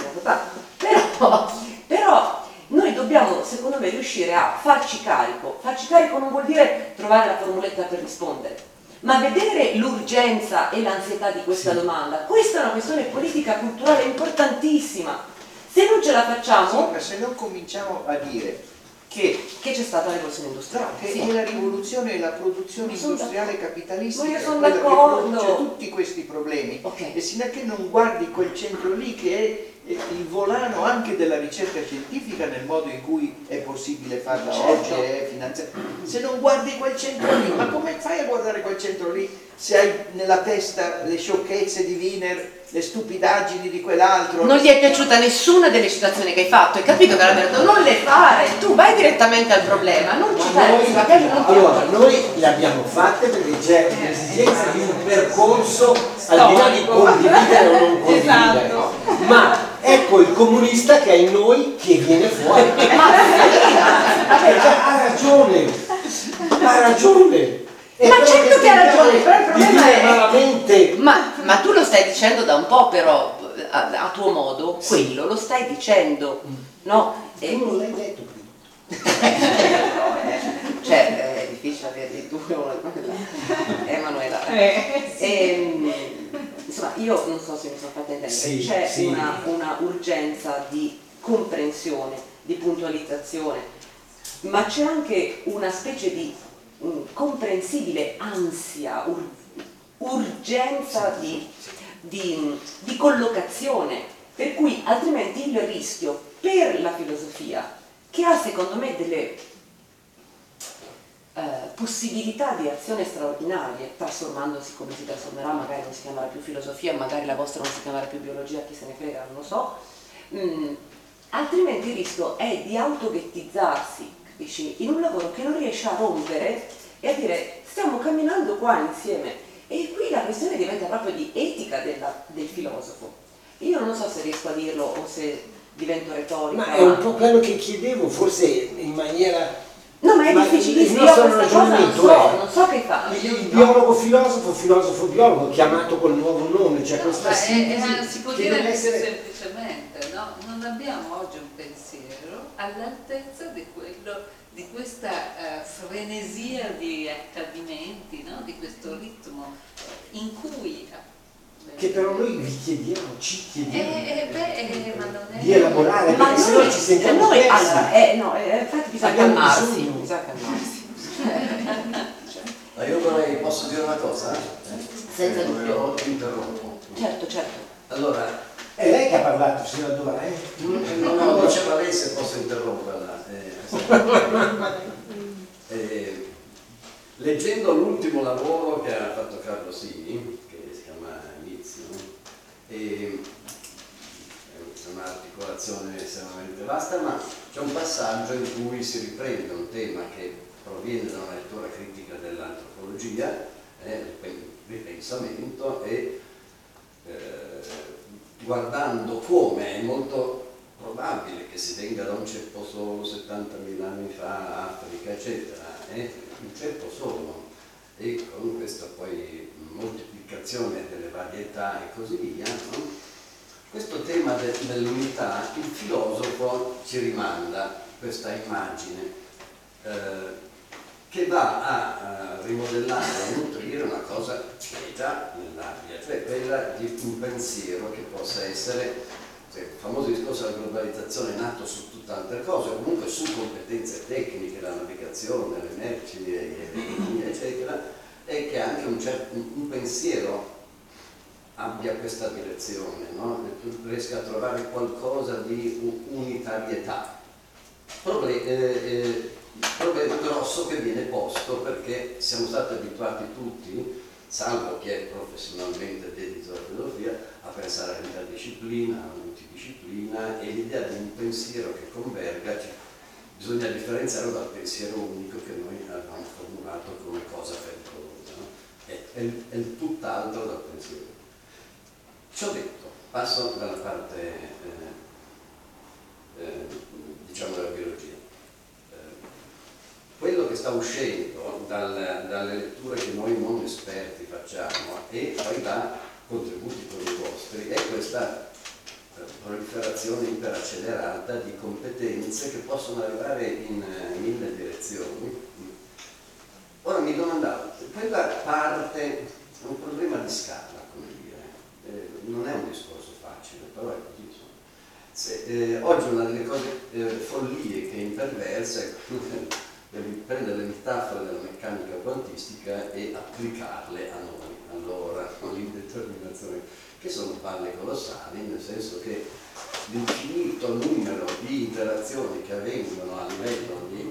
però, però noi dobbiamo, secondo me, riuscire a farci carico. Farci carico non vuol dire trovare la formuletta per rispondere, ma vedere l'urgenza e l'ansietà di questa Sì. domanda. Questa è una questione politica culturale importantissima. Se non ce la facciamo, Sì, ma se non cominciamo a dire che, che c'è stata la rivoluzione industriale. che Sì. è la rivoluzione e la produzione Ma sono industriale d'accordo. capitalistica Ma io è sono quella che d'accordo. produce tutti questi problemi. Ok. E sino a che non guardi quel centro lì che è è il volano anche della ricerca scientifica nel modo in cui è possibile farla Certo. oggi, è finanziata. Se non guardi quel centro lì, ma come fai a guardare quel centro lì se hai nella testa le sciocchezze di Wiener, le stupidaggini di quell'altro? Non gli è piaciuta nessuna delle citazioni che hai fatto, hai capito che Alberto? Non le fare, tu vai direttamente al problema, non Ma citare, noi, magari non ti- allora, noi le abbiamo fatte perché c'è l'esigenza di un percorso al di là di condividere o non condividere. Esatto. Ma ecco il comunista che è in noi che viene fuori. Ma Perché ha ragione, ha ragione. È Ma quello certo che ha ragione, però il di problema dire è- malamente. Ma, ma tu lo stai dicendo da un po' però, a, a tuo modo, quello lo stai dicendo, no? E, Tu non l'hai detto prima. cioè, è difficile averli tu, Emanuela. Eh, sì. Ehm, insomma, io non so se mi sono fatta intendere, Sì, c'è sì. una, una urgenza di comprensione, di puntualizzazione, ma c'è anche una specie di um, comprensibile ansia, ur- urgenza di, di, di collocazione, per cui altrimenti il rischio per la filosofia, che ha secondo me delle eh, possibilità di azione straordinarie, trasformandosi come si trasformerà, magari non si chiamerà più filosofia, magari la vostra non si chiamerà più biologia, chi se ne frega, non lo so, mm, altrimenti il rischio è di autovettizzarsi, capisci, in un lavoro che non riesce a rompere e a dire stiamo camminando qua insieme, e qui la questione diventa proprio di etica della- del filosofo. Io non so se riesco a dirlo o se divento retorica. Ma è un po' quello che chiedevo, forse in maniera. No, ma è Ma difficilissimo, il io nostro questa cosa non ragionamento so, è- non so che fa. Il biologo filosofo, filosofo biologo, chiamato col nuovo nome, cioè No, questa ma è- sintesi è- si può che dire deve anche essere. semplicemente, no? Non abbiamo oggi un pensiero all'altezza di quello, di questa eh, frenesia di accadimenti, no? Di questo ritmo in cui eh, Che però noi vi chiediamo, ci chiediamo Eh, eh, beh, eh, ma non è- di elaborare, Ma perché se noi, no ci sentiamo noi persi. allora, eh, no, eh, infatti bisogna Abbiamo calmarsi, bisogno. bisogna calmarsi. Ma io vorrei, posso dire una cosa? Senza Eh, dubbio. non interrompo. Certo, certo. Allora, È lei che ha parlato fino ad ora, eh? No, no, diceva lei se posso interromperla. Eh, eh, leggendo l'ultimo lavoro che ha fatto Carlo Sini, che si chiama Inizio, e è un'articolazione estremamente vasta, ma c'è un passaggio in cui si riprende un tema che proviene da una lettura critica dell'antropologia, eh, il ripensamento, e eh, guardando come è molto probabile che si venga da un ceppo solo settantamila anni fa, Africa, eccetera, eh, un ceppo solo, e con questa poi moltiplicazione delle varietà e così via, no? Questo tema de dell'unità, il filosofo ci rimanda questa immagine eh, che va a, a rimodellare, a nutrire una cosa che è già nell'aria, cioè quella di un pensiero che possa essere, cioè, il famoso discorso della globalizzazione è nato su tutt'altre cose, o comunque su competenze tecniche, la navigazione, le merci, l'economia, eccetera, e che anche un, certo, un, un pensiero abbia questa direzione, no? Riesca a trovare qualcosa di unitarietà. Proble eh, eh, il problema grosso che viene posto perché siamo stati abituati tutti, salvo chi è professionalmente dedito alla filosofia, a pensare all'interdisciplina, alla multidisciplina, e l'idea di un pensiero che converga, cioè, bisogna differenziarlo dal pensiero unico che noi avevamo formulato come cosa pericolosa, no? È, è, è il tutt'altro dal pensiero. Ciò detto, passo dalla parte eh, eh, diciamo della biologia. Quello che sta uscendo dal, dalle letture che noi non esperti facciamo, e poi da contributi come i vostri, è questa proliferazione iperaccelerata di competenze che possono arrivare in mille direzioni. Ora mi domandavo, quella parte è un problema di scala, come dire, eh, non è un discorso facile, però è così. Se, eh, oggi una delle cose eh, follie che imperversa è prendere le metafore della meccanica quantistica e applicarle a noi, allora, l'indeterminazione, che sono palle colossali, nel senso che l'infinito numero di interazioni che avvengono a livello di,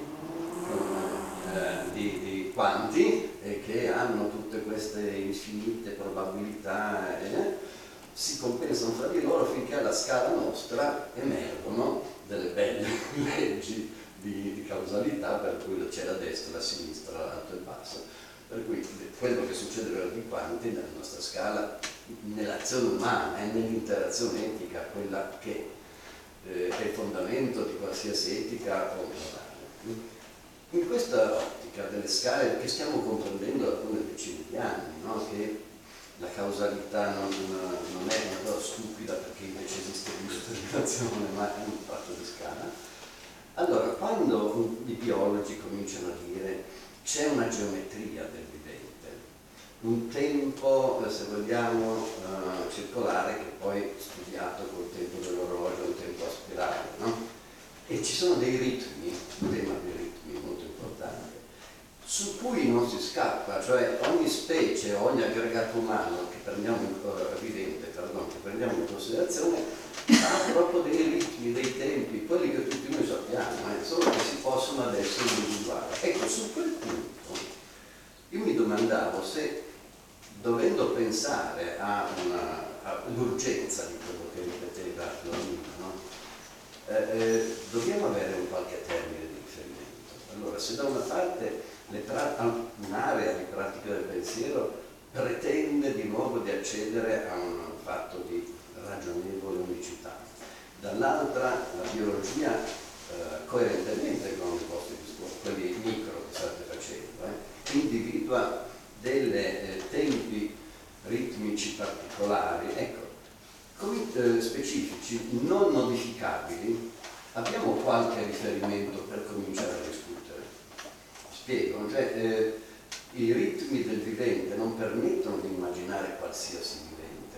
eh, di, di quanti e che hanno tutte queste infinite probabilità eh, si compensano fra di loro finché alla scala nostra emergono delle belle leggi Di, di causalità, per cui c'è la destra, la sinistra, l'alto e il basso, per cui quello che succede per i quanti nella nostra scala, nell'azione umana e nell'interazione etica, quella che eh, è il fondamento di qualsiasi etica o morale. In questa ottica delle scale che stiamo comprendendo da alcune decine di anni, no? Che la causalità non, non è una cosa stupida perché invece esiste l'indeterminazione, ma è un fatto di scala. Allora, quando i biologi cominciano a dire c'è una geometria del vivente, un tempo, se vogliamo, uh, circolare, che poi è studiato col tempo dell'orologio, un tempo a spirale, no? E ci sono dei ritmi, un tema dei ritmi molto importante, su cui non si scappa, cioè ogni specie, ogni aggregato umano che prendiamo in, uh, vivente, pardon, che prendiamo in considerazione, ha proprio dei ritmi, dei tempi, quelli che tutti noi sappiamo, eh, solo che si possono adesso individuare. Ecco, su quel punto io mi domandavo se, dovendo pensare all'urgenza di quello che ripeteva Florina, no? eh, eh, dobbiamo avere un qualche termine di riferimento. Allora, se da una parte un'area di pratica del pensiero pretende di nuovo di accedere a un fatto di ragionevole unicità, dall'altra la biologia eh, coerentemente con i vostri discorsi, quelli micro che state facendo, eh, individua dei eh, tempi ritmici particolari, ecco, come eh, specifici, non modificabili. Abbiamo qualche riferimento per cominciare a discutere? Spiego, cioè eh, i ritmi del vivente non permettono di immaginare qualsiasi vivente.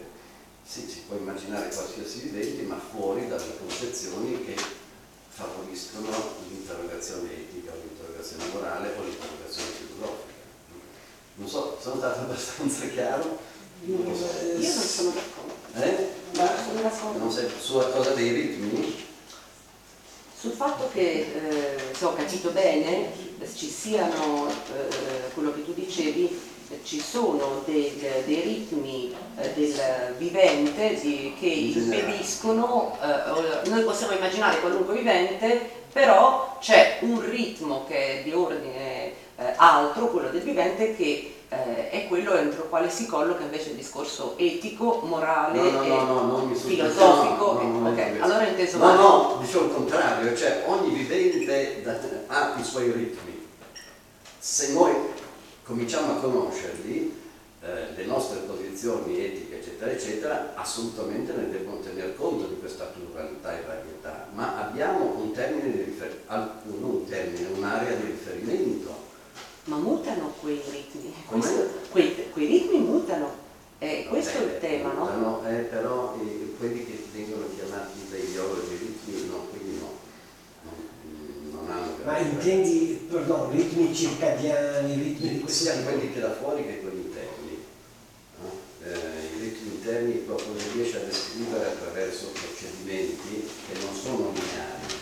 Sì, si può immaginare qualsiasi vivente, ma fuori dalle concezioni che favoriscono l'interrogazione etica o l'interrogazione morale o l'interrogazione filosofica. Non so, sono stato abbastanza chiaro? Io non sono d'accordo. Eh? Ma la cosa. Non sei sulla cosa dei ritmi? Sul fatto che, eh, se ho capito bene, ci siano, eh, quello che tu dicevi, ci sono del, dei ritmi eh, del vivente di, che impediscono, eh, noi possiamo immaginare qualunque vivente, però c'è un ritmo che è di ordine eh, altro, quello del vivente, che eh, è quello entro il quale si colloca invece il discorso etico, morale No, no, e no, no, non mi filosofico. no, no, no, ok, no, allora inteso no, male. no, dicevo il contrario, cioè ogni vivente da- ha i suoi ritmi. Se noi cominciamo a conoscerli, eh, le nostre posizioni etiche, eccetera, eccetera, assolutamente ne devono tener conto di questa pluralità e varietà, ma abbiamo un termine di riferimento, non un termine, un'area di riferimento. Ma mutano quei ritmi, Come? questo, quei, quei ritmi mutano, e questo è il Eh, tema, no? mutano, eh, però eh, quelli che vengono chiamati dai biologi ritmi, no, quindi no, non, non hanno. Ma intendi, perdono, ritmi circadiani, ritmi di questo sia tipo? quelli che da fuori che quelli interni. No? Eh, I ritmi interni proprio li riesce a descrivere attraverso procedimenti che non sono lineari.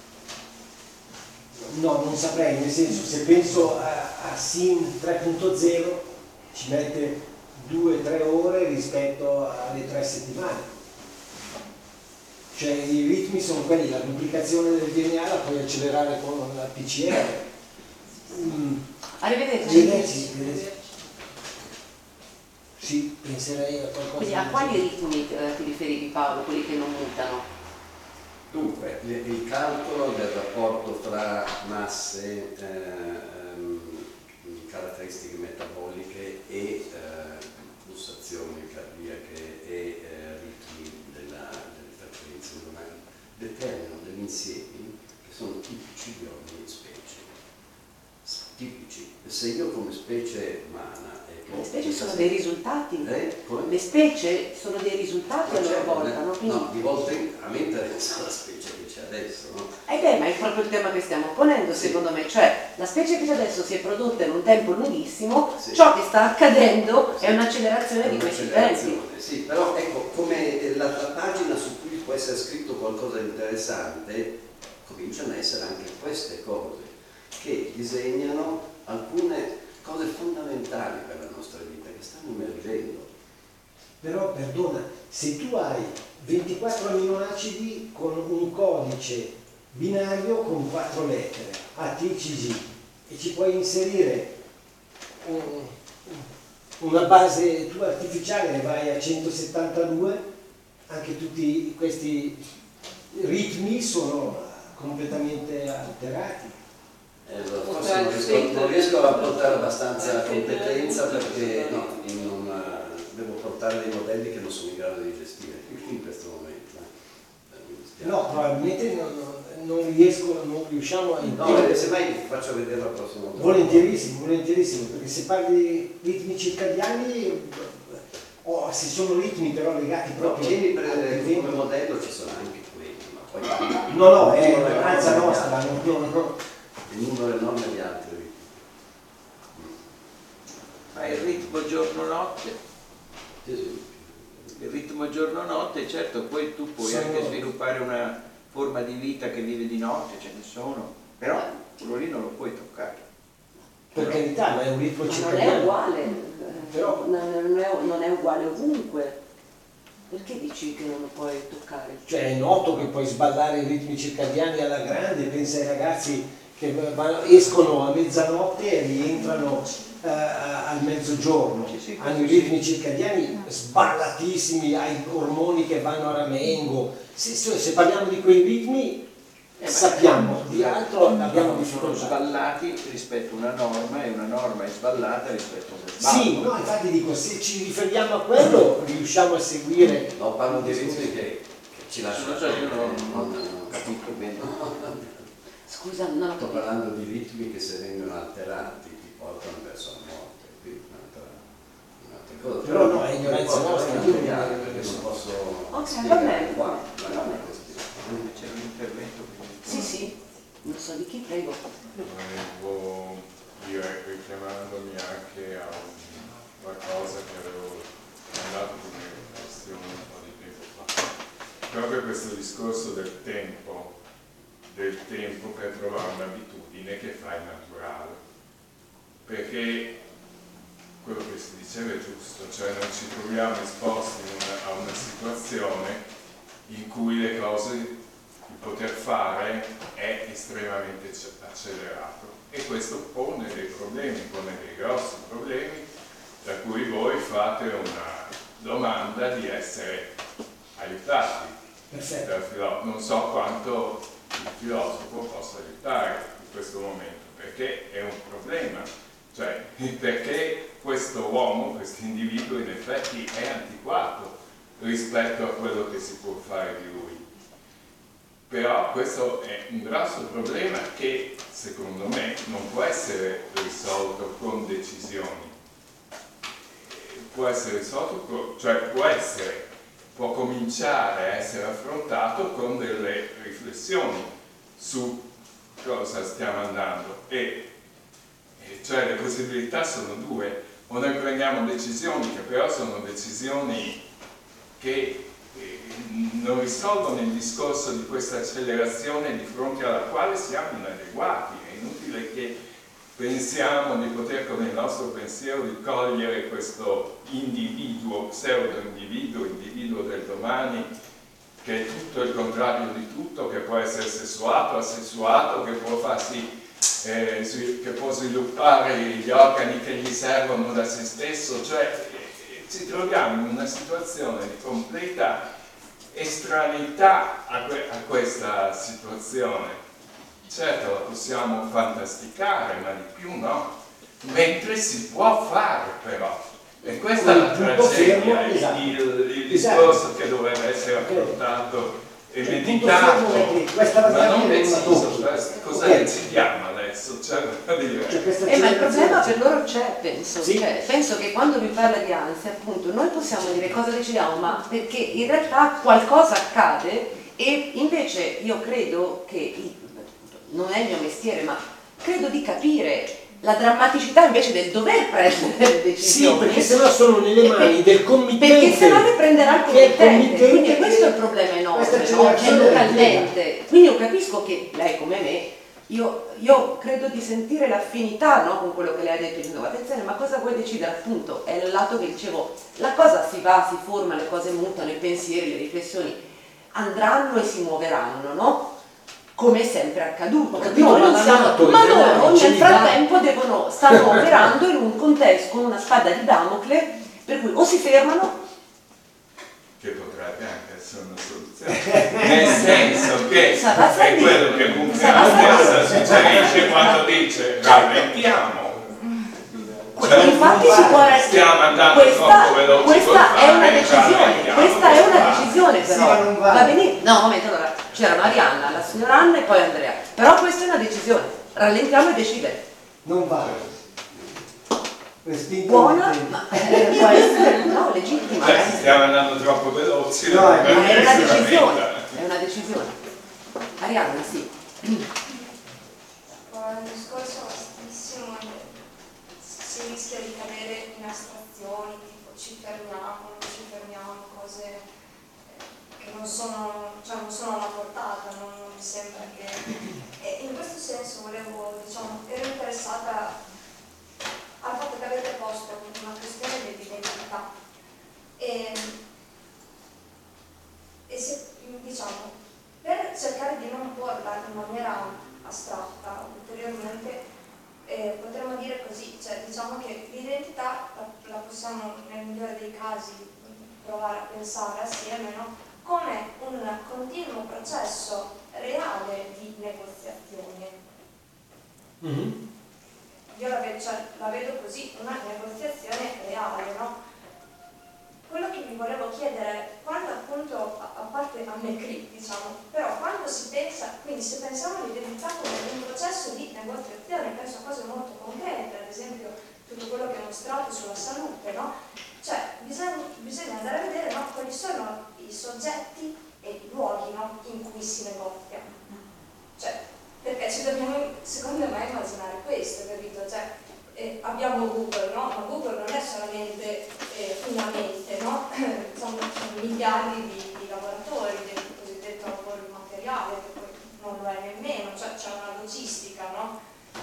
No, non saprei, nel senso, se penso a, a Sim tre punto zero ci mette due tre ore rispetto alle tre settimane. Cioè i ritmi sono quelli, la duplicazione del D N A la puoi accelerare con la P C R. Mm. Arrivederci. Arrivederci, arrivederci. Sì, penserei a qualcosa. Quindi a quali ritmi eh, ti riferivi, Paolo, quelli che non mutano? Dunque, il calcolo del rapporto fra masse, eh, ehm, caratteristiche metaboliche e eh, pulsazioni cardiache e eh, ritmi della, delle frequenze umane determinano degli insiemi che sono tipici di ogni specie. Tipici. Se io come specie umana... Le specie sono dei risultati. Eh? Come? Le specie sono dei risultati a loro Certo, volta, no? Quindi... no, di volte a me interessa la specie che c'è adesso, no? Eh beh, ma è proprio il tema che stiamo ponendo, Sì. secondo me, cioè la specie che c'è adesso si è prodotta in un tempo lunghissimo, Sì. ciò che sta accadendo Sì. è un'accelerazione di questi tempi. Un'accelerazione, sì, però ecco, come la, la pagina su cui può essere scritto qualcosa di interessante, cominciano a essere anche queste cose, che disegnano alcune cose fondamentali per la nostra vita, che stanno emergendo. Però, perdona, se tu hai ventiquattro aminoacidi con un codice binario con quattro lettere, A, T, C, G, e ci puoi inserire un- una base tua artificiale e vai a centosettantadue, anche tutti questi ritmi sono completamente alterati. Eh, forse non riesco, non riesco a portare abbastanza competenza perché no, non, eh, devo portare dei modelli che non sono in grado di gestire in questo momento. eh. Mi dispiace. No, probabilmente non, non- non riesco, non riusciamo a No, intendere. eh, semmai vi faccio vedere la prossima volta. Volentierissimo, volentierissimo, perché se parli di ritmi circadiani, o se sono ritmi però legati No, proprio tieni per al come vivente. modello ci sono anche quelli, ma poi No, no, è il numero ignoranza enorme di nostra, altri. no, no, no. Il numero enorme di altri ritmi. Ma il ritmo giorno-notte, Sì, sì. il ritmo giorno-notte, certo, poi tu puoi Sono- anche sviluppare una forma di vita che vive di notte, ce ne sono, però quello lì non lo puoi toccare. Per carità, ma è un ritmo Ma non è circadiano. uguale, eh, Però- non non è, non è uguale ovunque. Perché dici che non lo puoi toccare? Cioè è noto che puoi sballare i ritmi circadiani alla grande, pensa ai ragazzi che vanno- escono a mezzanotte e rientrano eh, al mezzogiorno, Sì, sì, hanno i sì. ritmi circadiani sballatissimi, hai ormoni che vanno a ramengo. Se, se- se parliamo di quei ritmi Eh, ma- sappiamo, di altro abbiamo sono difficoltà. sballati rispetto a una norma e una norma è sballata rispetto a uno sballo. Sì, no, infatti dico, se ci riferiamo a quello riusciamo a seguire. No, parlo di ritmi che, che ci lasciano. Non so, io non ho- eh, non- non ho capito bene. Scusa, non ho Sto capito. parlando di ritmi che se vengono alterati ti portano verso la morte, quindi un'altra, un'altra cosa. Però no, è ignoranza Non posso nostra, spiegare io- perché non posso Ok, spiegare va bene, qua, va la bene. questione. C'è un intervento che... Sì, sì, non so di chi, prego. Volevo dire, richiamandomi anche a una cosa che avevo mandato come questione un po' di tempo fa, proprio questo discorso del tempo, del tempo per trovare un'abitudine che fa il naturale, perché quello che si diceva è giusto, cioè non ci troviamo esposti in una, a una situazione in cui le cose, il poter fare è estremamente accelerato, e questo pone dei problemi, pone dei grossi problemi, da cui voi fate una domanda di essere aiutati dal filosofo. Non so quanto il filosofo possa aiutare in questo momento, perché è un problema, cioè perché questo uomo, questo individuo in effetti è antiquato rispetto a quello che si può fare di lui. Però questo è un grosso problema che secondo me non può essere risolto con decisioni, può essere risolto, con, cioè può essere, può cominciare a essere affrontato con delle riflessioni su cosa stiamo andando, e, e cioè le possibilità sono due: o noi prendiamo decisioni che però sono decisioni che eh, non risolvono il discorso di questa accelerazione di fronte alla quale siamo inadeguati. È inutile che pensiamo di poter con il nostro pensiero di cogliere questo individuo, pseudo individuo, individuo del domani, che è tutto il contrario di tutto, che può essere sessuato, asessuato, che può farsi, eh, che può sviluppare gli organi che gli servono da se stesso, cioè eh, ci troviamo in una situazione di completa estraneità a, que a questa situazione. Certo, la possiamo fantasticare, ma di più no, mentre si può fare però. E questa è la tragedia, il, esatto. il, il discorso esatto. che dovrebbe essere affrontato e il meditato, ma non deciso, cosa okay. decidiamo adesso? Cioè, dire. Eh, ma il problema per loro c'è, penso. Sì. Cioè, penso che quando lui parla di ansia, appunto, noi possiamo dire cosa decidiamo, ma perché in realtà qualcosa accade, e invece io credo che non è il mio mestiere, ma credo di capire la drammaticità invece del dover prendere le decisioni. Sì, perché sennò sono nelle mani del committente. Perché sennò le prenderà il committente. Quindi questo è il problema enorme, no? È localmente. Quindi io capisco che lei come me, io, io credo di sentire l'affinità, no, con quello che lei ha detto, dicendo attenzione, ma cosa vuoi decidere? Appunto, è il lato che dicevo, la cosa si va, si forma, le cose mutano, i pensieri, le riflessioni andranno e si muoveranno, no? Come è sempre accaduto, noi non siamo, ma loro nel frattempo devono, stanno operando in un contesto con una spada di Damocle, per cui o si fermano, che potrebbe anche essere una soluzione, nel senso che è quello che Bucca suggerisce quando dice rallentiamo. Cioè, infatti si può stiamo questa, questa è una decisione, questa è una decisione però, sì, va benissimo, no un momento, allora c'era Marianna, la signora Anna e poi Andrea, però questa è una decisione, rallentiamo e decidere. Non vale. Buona, ma eh, può essere, no, legittima. Cioè, stiamo andando troppo veloci. No, è, è una decisione, è una decisione. Arianna, sì. Un discorso vastissimo, si rischia di cadere in astrazioni, tipo ci fermiamo, non ci fermiamo, cose che non sono, cioè non sono alla portata, non, non mi sembra che... E in questo senso volevo, diciamo, ero interessata al fatto che avete posto una questione dell'identità e, e se, diciamo, per cercare di non porla in maniera astratta ulteriormente, eh, potremmo dire così, cioè diciamo che l'identità la, la possiamo nel migliore dei casi provare a pensare assieme, no? Come un continuo processo reale di negoziazione. Mm-hmm. Io la vedo, cioè, la vedo così, una negoziazione reale, no? Quello che vi volevo chiedere, quando appunto, a, a parte a McCree, diciamo, però quando si pensa, quindi se pensiamo all'identità come un processo di negoziazione, penso a cose molto concrete, ad esempio tutto quello che ho mostrato sulla salute, no? Cioè, bisogna, bisogna andare a vedere, no, quali sono i soggetti e i luoghi, no, in cui si negozia. Cioè, perché ci dobbiamo, secondo me, immaginare questo, capito? Cioè, eh, abbiamo Google, no? Ma Google non è solamente eh, una mente, no? sono, sono miliardi di, di lavoratori,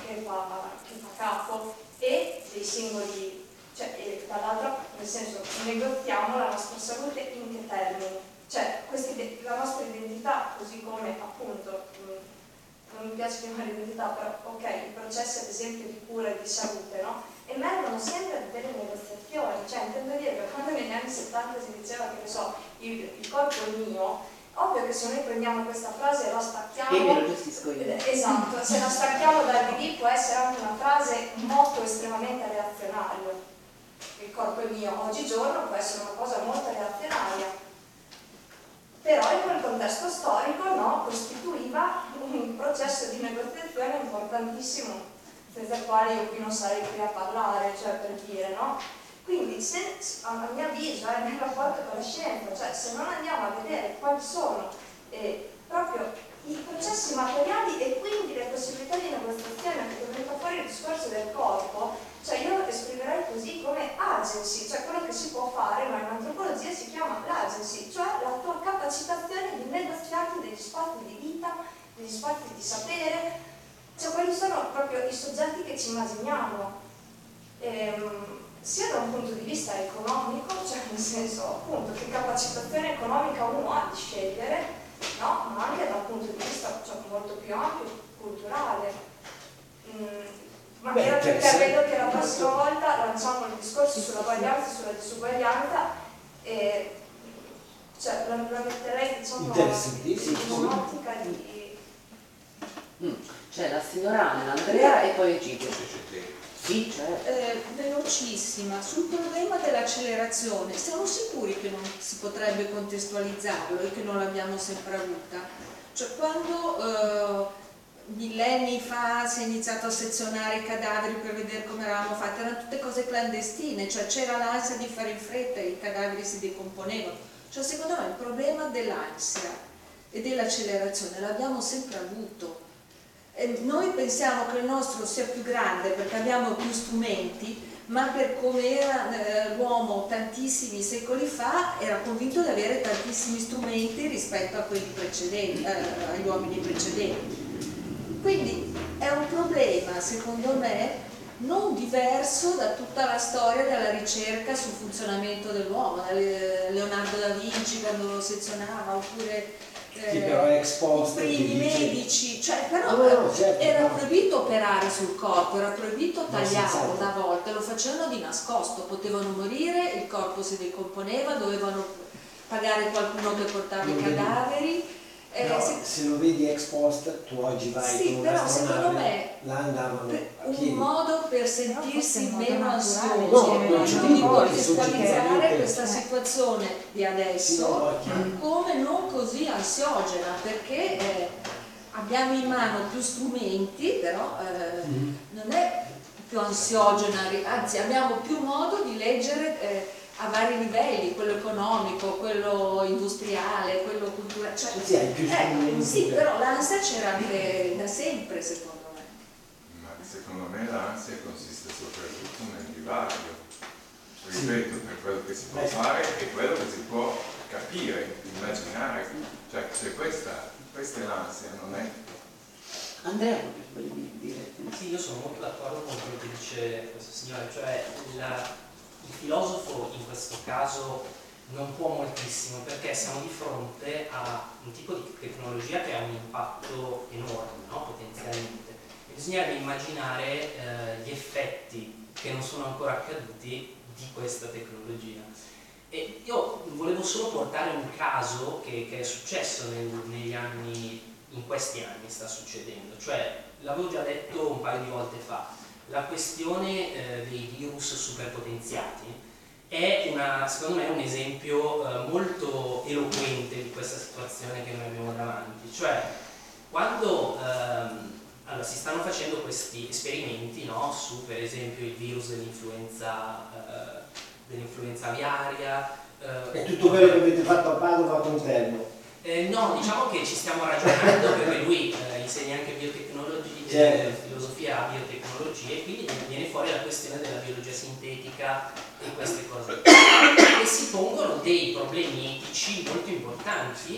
che fa, che fa capo e dei singoli, cioè e dall'altra, nel senso, negoziamo la nostra salute in che termini? Cioè questi, la nostra identità, così come appunto, non mi piace chiamare identità, però ok, i processi ad esempio di cura e di salute, no? Emergono sempre da delle negoziazioni, cioè intendo dire che quando negli anni settanta si diceva che ne so, il, il corpo è mio, ovvio che se noi prendiamo questa frase e la stacchiamo, e me lo gestisco io. Esatto, se la stacchiamo dal B D può essere anche una frase un motto estremamente reazionario. Il corpo è mio, oggigiorno può essere una cosa molto reazionaria. Però in quel contesto storico, no, costituiva un processo di negoziazione importantissimo, senza il quale io qui non sarei qui a parlare, cioè per dire, no? Quindi se, a mio avviso, è nel rapporto con la scienza, cioè se non andiamo a vedere quali sono eh, proprio i processi materiali e quindi le possibilità di negoziazione, perché è venuto fuori il discorso del corpo, cioè io lo esprimerei così come agency, cioè quello che si può fare, ma in antropologia si chiama l'agency, cioè la tua capacitazione di negoziarti degli spazi di vita, degli spazi di sapere, cioè quelli sono proprio i soggetti che ci immaginiamo, ehm, sia da un punto di vista economico, cioè nel senso appunto che capacitazione economica uno ha di scegliere, no? Ma anche da un punto di vista cioè, molto più ampio, culturale. Mm. Ma Beh, perché vedo che la prossima volta lanciamo il discorso sulla uguaglianza, sulla disuguaglianza, e cioè la, la metterei diciamo in un'ottica di... Mm. C'è la signora Anna, Andrea e poi Egidio. Sì, cioè. Eh, velocissima, sul problema dell'accelerazione, siamo sicuri che non si potrebbe contestualizzarlo e che non l'abbiamo sempre avuta? Cioè quando... Eh, millenni fa si è iniziato a sezionare i cadaveri per vedere come eravamo fatti, erano tutte cose clandestine, cioè c'era l'ansia di fare in fretta e i cadaveri si decomponevano. Cioè secondo me il problema dell'ansia e dell'accelerazione l'abbiamo sempre avuto. E noi pensiamo che il nostro sia più grande perché abbiamo più strumenti, ma per come era eh, l'uomo tantissimi secoli fa era convinto di avere tantissimi strumenti rispetto a quelli precedenti, eh, agli uomini precedenti. Quindi è un problema, secondo me, non diverso da tutta la storia della ricerca sul funzionamento dell'uomo, da Leonardo da Vinci quando lo sezionava, oppure eh, sì, però ex post, i primi dice... medici, cioè, però no, no, certo, era no. proibito operare sul corpo, era proibito tagliarlo no, una volta, lo facevano di nascosto, potevano morire, il corpo si decomponeva, dovevano pagare qualcuno che portava i cadaveri. Eh, Però se, se lo vedi ex post, tu oggi vai sì, con però un'astronave, secondo me là andavano a un piedi. modo per sentirsi meno ansiosi, No, non ci di dico che contestualizzare questa eh. situazione di adesso Sì, no, è chiaro. come non così ansiogena, perché eh, abbiamo in mano più strumenti, però eh, Mm. non è più ansiogena, anzi abbiamo più modo di leggere eh, a vari livelli, quello economico, quello industriale, quello culturale, cioè, Sì, hai più eh, strumenti. sì, però l'ansia c'era anche da sempre, secondo me. Ma secondo me l'ansia consiste soprattutto nel divario. Ripeto, per quello che si può fare e quello che si può capire, immaginare. Cioè, se questa, questa è l'ansia, non è... Andrea, volevi dire? Sì, io sono molto d'accordo con quello che dice questo signore, cioè la... il filosofo in questo caso non può moltissimo perché siamo di fronte a un tipo di tecnologia che ha un impatto enorme, no? Potenzialmente. E bisognerebbe immaginare eh, gli effetti che non sono ancora accaduti di questa tecnologia. E io volevo solo portare un caso che, che è successo nel, negli anni, in questi anni sta succedendo, cioè l'avevo già detto un paio di volte fa. La questione eh, dei virus superpotenziati è una, secondo me, un esempio eh, molto eloquente di questa situazione che noi abbiamo davanti. Cioè, quando ehm, allora, si stanno facendo questi esperimenti, no, su per esempio il virus dell'influenza eh, dell'influenza aviaria. Eh, È tutto quello che avete fatto a Padova con Telmo. Eh, no, diciamo che ci stiamo ragionando perché lui eh, insegna anche biotecnologia, certo. eh, filosofia a biotecnologia e quindi viene fuori la questione della biologia sintetica e queste cose. E si pongono dei problemi etici molto importanti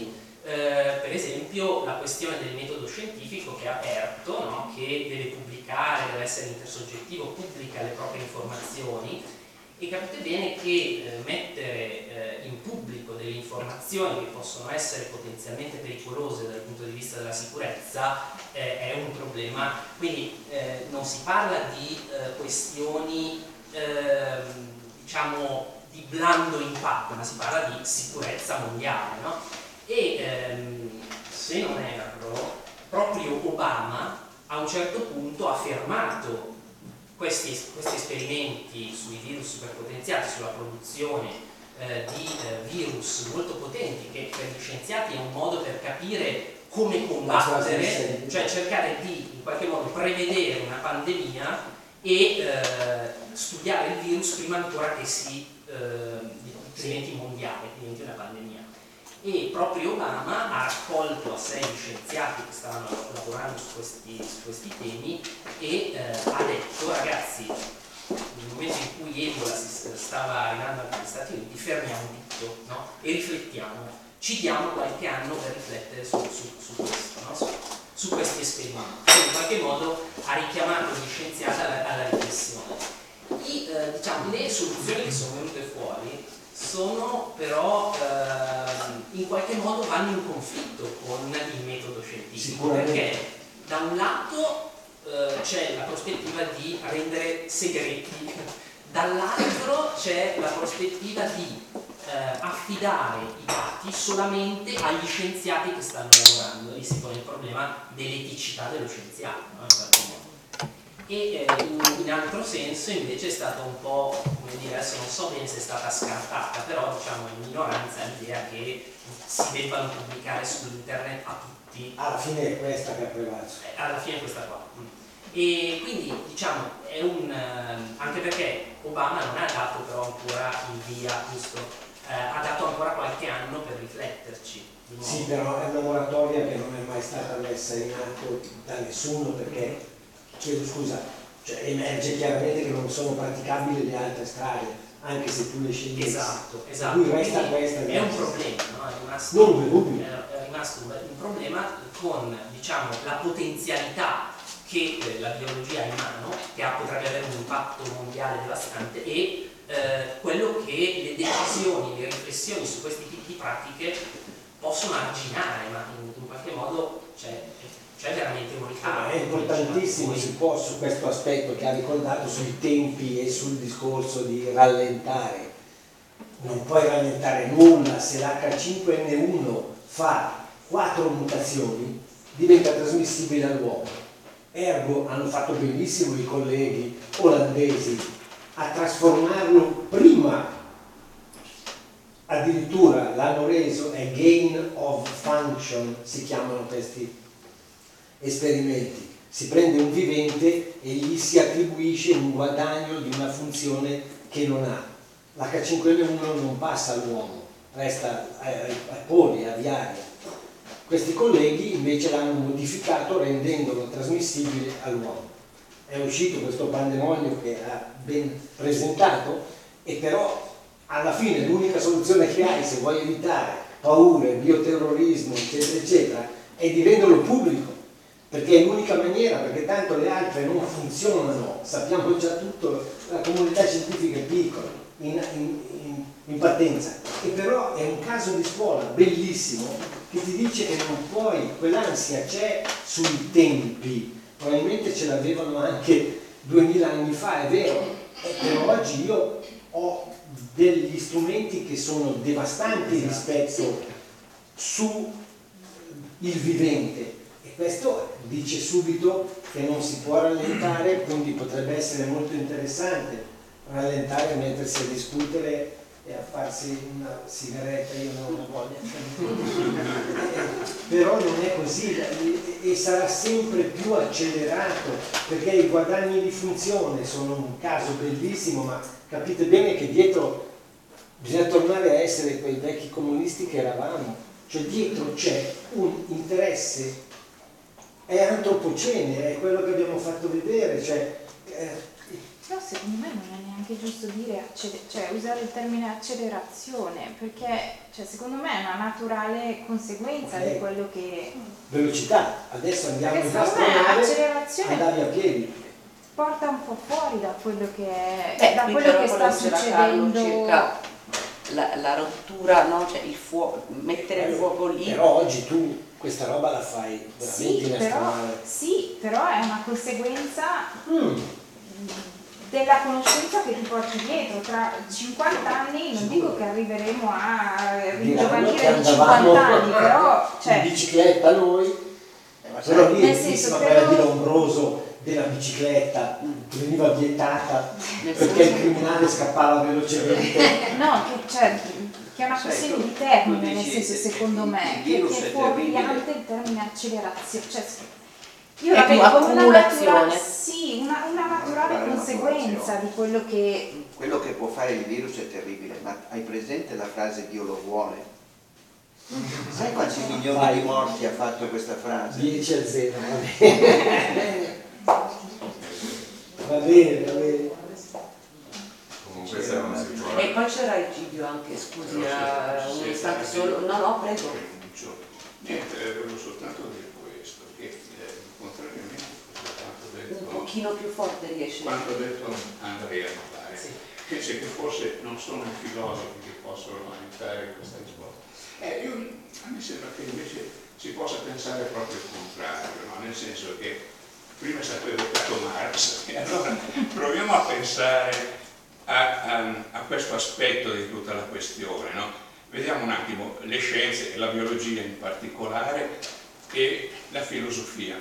Eh, per esempio la questione del metodo scientifico che è aperto, no? Che deve pubblicare, deve essere intersoggettivo, pubblica le proprie informazioni, e capite bene che eh, mettere eh, in pubblico delle informazioni che possono essere potenzialmente pericolose dal punto di vista della sicurezza eh, è un problema. Quindi eh, non si parla di eh, questioni eh, diciamo di blando impatto, ma si parla di sicurezza mondiale, no? E ehm, se non erro, proprio Obama a un certo punto ha fermato questi, questi esperimenti sui virus superpotenziati, sulla produzione eh, di eh, virus molto potenti, che per gli scienziati è un modo per capire come combattere, cioè cercare di in qualche modo prevedere una pandemia e eh, studiare il virus prima ancora che si eh, diventi mondiale, diventi una pandemia. E proprio Obama ha raccolto a sé gli scienziati che stavano lavorando su questi, su questi temi e eh, ha detto: ragazzi, nel momento in cui Ebola si stava arrivando anche negli Stati Uniti, fermiamo tutto, no? E riflettiamo, ci diamo qualche anno per riflettere su, su, su questo, no? su, su questi esperimenti. Quindi in qualche modo ha richiamato gli scienziati alla, alla riflessione. I, eh, diciamo, le soluzioni che sono venute fuori sono però eh, in qualche modo vanno in conflitto con il metodo scientifico, perché da un lato eh, c'è la prospettiva di rendere segreti, dall'altro c'è la prospettiva di eh, affidare i dati solamente agli scienziati che stanno lavorando. Lì si pone il problema dell'eticità dello scienziato, no? In qualche modo. E eh, in, in altro senso invece è stata un po', come dire, adesso non so bene se è stata scartata, però diciamo in minoranza l'idea che si debbano pubblicare su internet a tutti. Alla fine è questa che ha prevalso. Eh, alla fine è questa qua. E quindi diciamo è un eh, anche perché Obama non ha dato però ancora il via, giusto? Eh, ha dato ancora qualche anno per rifletterci. Sì, però è una moratoria che non è mai stata messa in atto da nessuno, perché chiedo scusa, cioè emerge chiaramente che non sono praticabili le altre strade, anche se tu le scegli. Esatto, esatto. Lui resta questa. È un problema, no? È rimasto, non dubbio. è rimasto un problema con, diciamo, la potenzialità che eh, la biologia ha in mano, che ha, potrebbe avere un impatto mondiale devastante, e eh, quello che le decisioni, le riflessioni su questi tipi di pratiche possono arginare, ma in, in qualche modo c'è, c'è veramente un ritardo. È importantissimo si può, su questo aspetto che ha ricordato, sui tempi e sul discorso di rallentare. Non puoi rallentare nulla. Se l'H cinque N uno fa quattro mutazioni, diventa trasmissibile all'uomo. Ergo hanno fatto benissimo i colleghi olandesi a trasformarlo prima, addirittura l'hanno reso è gain of function, si chiamano questi esperimenti. Si prende un vivente e gli si attribuisce un guadagno di una funzione che non ha. L'H cinque N uno non passa all'uomo, resta ai poli, aviaria. Questi colleghi invece l'hanno modificato rendendolo trasmissibile all'uomo. È uscito questo pandemonio che ha ben presentato, e però alla fine l'unica soluzione che hai se vuoi evitare paure, bioterrorismo, eccetera, eccetera, è di renderlo pubblico, perché è l'unica maniera, perché tanto le altre non funzionano, sappiamo già tutto, la comunità scientifica è piccola, in, in, in, in partenza, e però è un caso di scuola bellissimo che ti dice che non puoi, quell'ansia c'è sui tempi, probabilmente ce l'avevano anche duemila anni fa, è vero, però oggi io ho degli strumenti che sono devastanti rispetto sul vivente, e questo dice subito che non si può rallentare, quindi potrebbe essere molto interessante rallentare e mettersi a discutere e a farsi una sigaretta, io non la voglio, però non è così, e sarà sempre più accelerato, perché i guadagni di funzione sono un caso bellissimo, ma capite bene che dietro bisogna tornare a essere quei vecchi comunisti che eravamo, cioè dietro c'è un interesse, è antropocene, è quello che abbiamo fatto vedere, cioè eh, Però secondo me non è neanche giusto dire accele- cioè usare il termine accelerazione, perché cioè, secondo me è una naturale conseguenza Ok. di quello che Velocità, adesso andiamo Perché in secondo me astronave, l'accelerazione andavi a piedi. porta un po' fuori da quello che è, Beh, da qui quello però che sta quello diceva Carlo succedendo. circa la, la rottura, no? Cioè il fuoco, mettere il fuoco lì. Però oggi tu questa roba la fai veramente Sì in però, astronave. sì, però è una conseguenza Mm. della conoscenza che ti porti dietro. Tra cinquanta anni, non dico che arriveremo a Diranno che ringiovanire di andavamo cinquanta anni, però cioè, in bicicletta noi, Eh, ma però sai, lì è nel bellissima senso, quella però- di Lombroso della bicicletta che veniva vietata Nel perché il senso- criminale scappava velocemente. no, che, cioè, che è una Sai, questione tu- di termine, tu nel dici, senso, eh, secondo il- me, il che, virus che è è terribile. fuorviante il termine accelerazione. Cioè, io È la più vedo come una accumulazione. naturale, sì, una, una naturale Naturale conseguenza maturazione. di quello che... quello che può fare il virus è terribile, ma hai presente la frase Dio lo vuole? Sai quanti milioni Vai. di morti ha fatto questa frase? dieci a zero, va bene. Va bene, va bene. Comunque se non si può. E poi c'era Egidio anche, scusi, Però eh, se- un se- istante se- solo. No, no, prego. Renuncio. Niente, avevo soltanto a dire questo, che eh, contrariamente a quanto Un detto, pochino più forte riesce. quanto ha detto Andrea, mi pare, Sì. penso che forse non sono i filosofi che possono aiutare in questa risposta. Eh, io, a me sembra che invece si possa pensare proprio il contrario, no? Nel senso che prima è stato evocato Marx, e allora proviamo a pensare a, a, a questo aspetto di tutta la questione, no? Vediamo un attimo le scienze, la biologia in particolare, e la filosofia.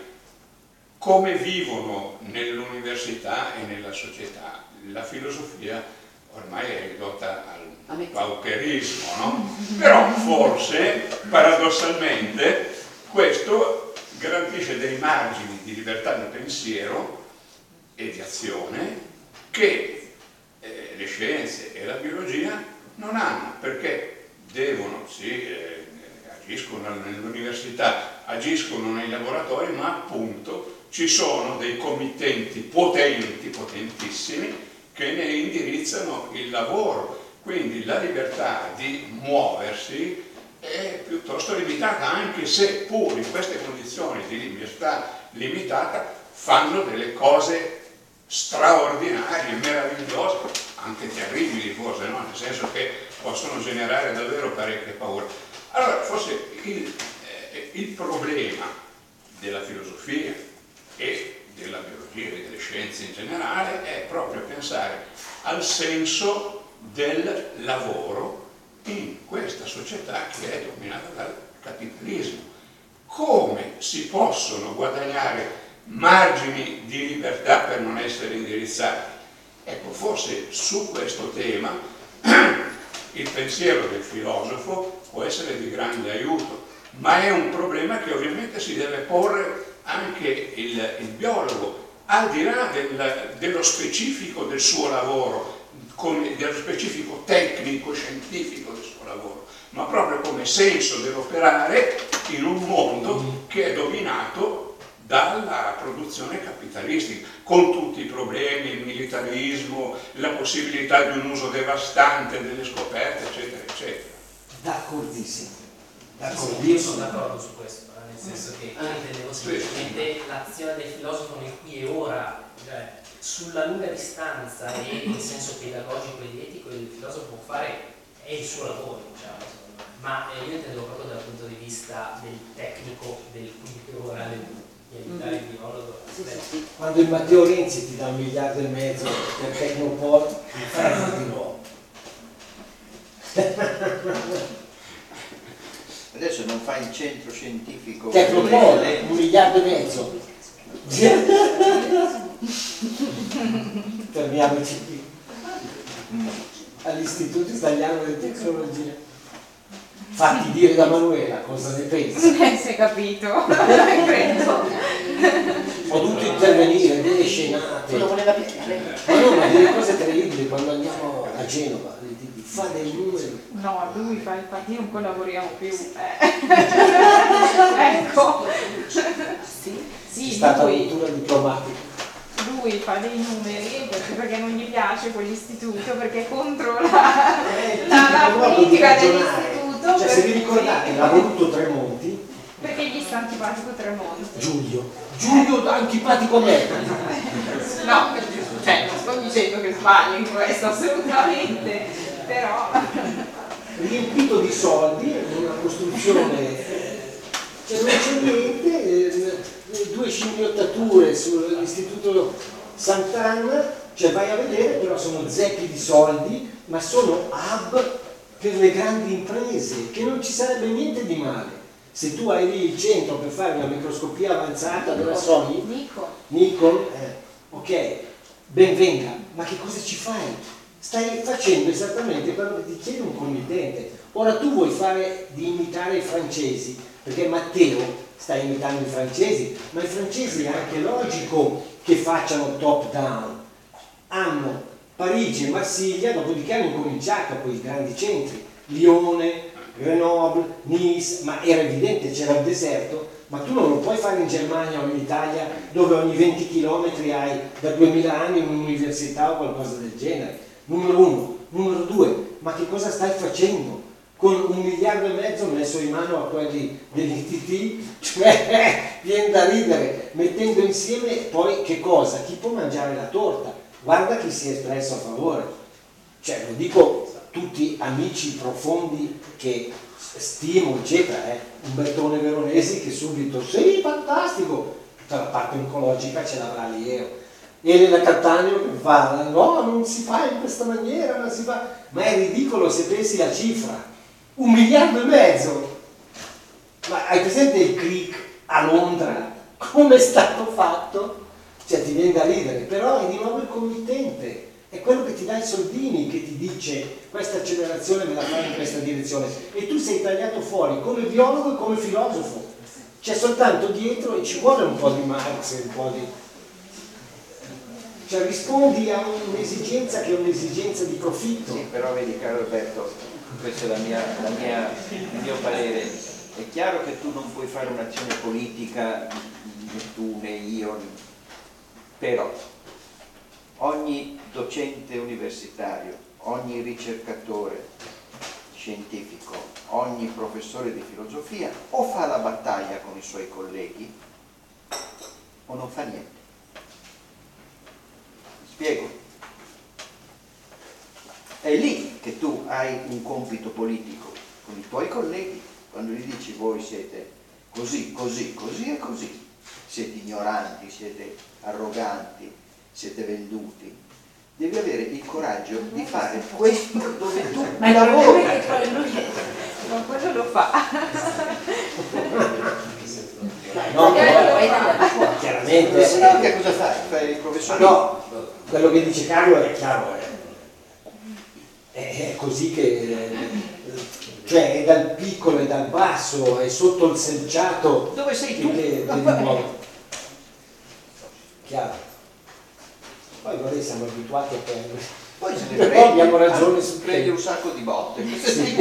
Come vivono nell'università e nella società? La filosofia ormai è ridotta A al me- pauperismo, no? Però forse, paradossalmente, questo garantisce dei margini di libertà di pensiero e di azione che eh, le scienze e la biologia non hanno, perché devono, sì, eh, agiscono nell'università, agiscono nei laboratori, ma appunto ci sono dei committenti potenti, potentissimi, che ne indirizzano il lavoro. Quindi la libertà di muoversi è piuttosto limitata, anche se pur in queste condizioni di libertà limitata fanno delle cose straordinarie, meravigliose, anche terribili forse, no? Nel senso che possono generare davvero parecchie paure. Allora, forse il, eh, il problema della filosofia e della biologia e delle scienze in generale è proprio pensare al senso del lavoro in questa società che è dominata dal capitalismo. Come si possono guadagnare margini di libertà per non essere indirizzati? Ecco, forse su questo tema il pensiero del filosofo può essere di grande aiuto, ma è un problema che ovviamente si deve porre anche il, il biologo, al di là del, dello specifico del suo lavoro, come, dello specifico tecnico, scientifico del suo lavoro, ma proprio come senso dell'operare in un mondo che è dominato dalla produzione capitalistica, con tutti i problemi, il militarismo, la possibilità di un uso devastante delle scoperte, eccetera, eccetera. D'accordissimo. Sì, D'accordo. sì, io sono d'accordo su questo, eh, nel senso che Ah. io intendevo semplicemente l'azione del filosofo nel qui e ora, cioè, sulla lunga distanza e in senso pedagogico ed etico il filosofo può fare, è il suo lavoro, diciamo, secondo me. Ma eh, io intendevo proprio dal punto di vista del tecnico, del qui e ora, del, di aiutare il biologo. Sì, sì, sì. Quando il Matteo Renzi ti dà un miliardo e mezzo per Tecnopol, mi fai di nuovo. Adesso non fa il centro scientifico. Tecnopol, un miliardo e mezzo. Fermiamoci qui. All'Istituto Italiano delle Tecnologie. Fatti dire da Manuela cosa ne pensi. Eh, si è capito, credo. Ho dovuto intervenire, delle scenate. Lo voleva picchiare. Ma no, ma delle cose terribili quando andiamo a Genova, gli dici, fa dei numeri. No, lui fa il partito, non collaboriamo più. Eh. Ecco. Sì. Sì, È stata lui, avventura diplomatica. lui fa dei numeri perché, perché non gli piace quell'istituto, perché è contro la, Eh, la, la il modo di politica ragionare. dell'istituto. Cioè, se vi ricordate, l'ha voluto Tremonti, Perché gli sta antipatico Tremonti. Giulio. Giulio antipatico a me. No, cioè non sto dicendo che sbaglio in questo assolutamente, però Riempito di soldi, una costruzione, cioè non c'è niente, eh, due scimmiottature sull'istituto Sant'Anna, cioè vai a vedere, però sono zecchi di soldi, ma sono hub per le grandi imprese, che non ci sarebbe niente di male. Se tu hai lì il centro per fare una microscopia avanzata della Sony, Nico. Nikon, eh, ok, ben venga, ma che cosa ci fai? Stai facendo esattamente quello che ti chiede un committente. Ora tu vuoi fare di imitare i francesi, perché Matteo sta imitando i francesi, ma i francesi è anche logico che facciano top down. Hanno Parigi e Marsiglia, dopodiché hanno incominciato poi i grandi centri, Lione, Grenoble, Nice, ma era evidente, c'era il deserto, ma tu non lo puoi fare in Germania o in Italia, dove ogni venti chilometri hai da duemila anni un'università o qualcosa del genere. Numero uno. Numero due, ma che cosa stai facendo? Con un miliardo e mezzo messo in mano a quelli dell'I T T, cioè viene da ridere, mettendo insieme poi che cosa? Chi può mangiare la torta? Guarda chi si è espresso a favore. Cioè, lo dico tutti amici profondi che stimo, eccetera, eh? Umbertone Veronesi che subito, sì, fantastico, tutta la parte oncologica ce l'avrà Liero. Elena Cattaneo che fa, no, non si fa in questa maniera, non si fa, ma è ridicolo se pensi la cifra, un miliardo e mezzo. Ma hai presente il click a Londra? Come è stato fatto? Cioè ti viene da ridere, però è di nuovo il committente, è quello che ti dà i soldini, che ti dice questa accelerazione me la fai in questa direzione, e tu sei tagliato fuori come biologo e come filosofo, c'è soltanto dietro e ci vuole un po' di Marx e un po' di... cioè rispondi a un'esigenza che è un'esigenza di profitto. Sì, però vedi caro Alberto, questo è la mia, la mia, il mio parere, è chiaro che tu non puoi fare un'azione politica né tu né io, però ogni docente universitario, ogni ricercatore scientifico, ogni professore di filosofia o fa la battaglia con i suoi colleghi o non fa niente. Spiego? È lì che tu hai un compito politico con i tuoi colleghi, quando gli dici voi siete così, così, così e così, siete ignoranti, siete arroganti, siete venduti, devi avere il coraggio di fare questo dove tu ma il lavori. problema è che poi lui ma quello lo fa. No, però, chiaramente... Se no che cosa fai? Fai il professore? No, quello che dice Carlo è chiaro, è, è così che... cioè è dal piccolo e dal basso, è sotto il selciato. Dove sei tu? Che devi muovere. Chiaro. Poi noi siamo abituati a perdere. Poi se ne Però prendi, abbiamo ragione su prendi te. un sacco di botte. Sì.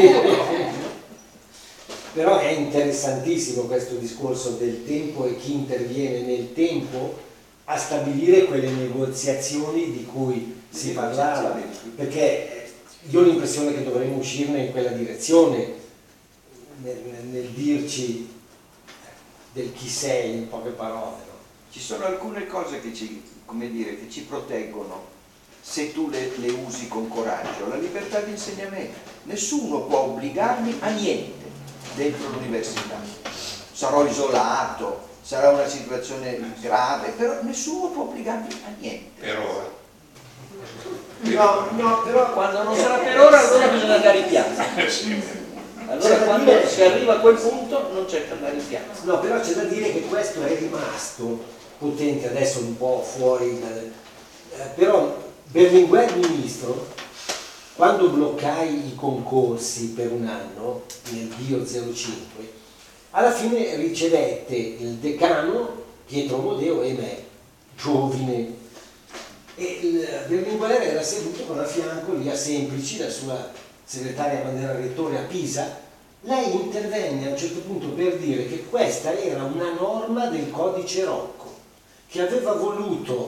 Però è interessantissimo questo discorso del tempo e chi interviene nel tempo a stabilire quelle negoziazioni di cui si parlava, perché io ho l'impressione che dovremmo uscirne in quella direzione nel, nel dirci del chi sei in poche parole. No? Ci sono alcune cose che ci, come dire, che ci proteggono se tu le, le usi con coraggio. La libertà di insegnamento. Nessuno può obbligarmi a niente dentro l'università. Sarò isolato, sarà una situazione grave, però nessuno può obbligarmi a niente. Per ora. No, no, però Quando non sarà per ora, allora bisogna andare in piazza. Allora quando si arriva a quel punto non c'è che andare in piazza. no, però c'è da dire che questo è rimasto potente, adesso un po' fuori dal, eh, però Berlinguer ministro, quando bloccai i concorsi per un anno nel Bio zero cinque, alla fine ricevette il decano Pietro Modeo e me, giovine, e il Berlinguer era seduto con a fianco lì a Semplici, la sua segretaria quando era rettore a Pisa. Lei intervenne a un certo punto per dire che questa era una norma del codice Rocco, che aveva voluto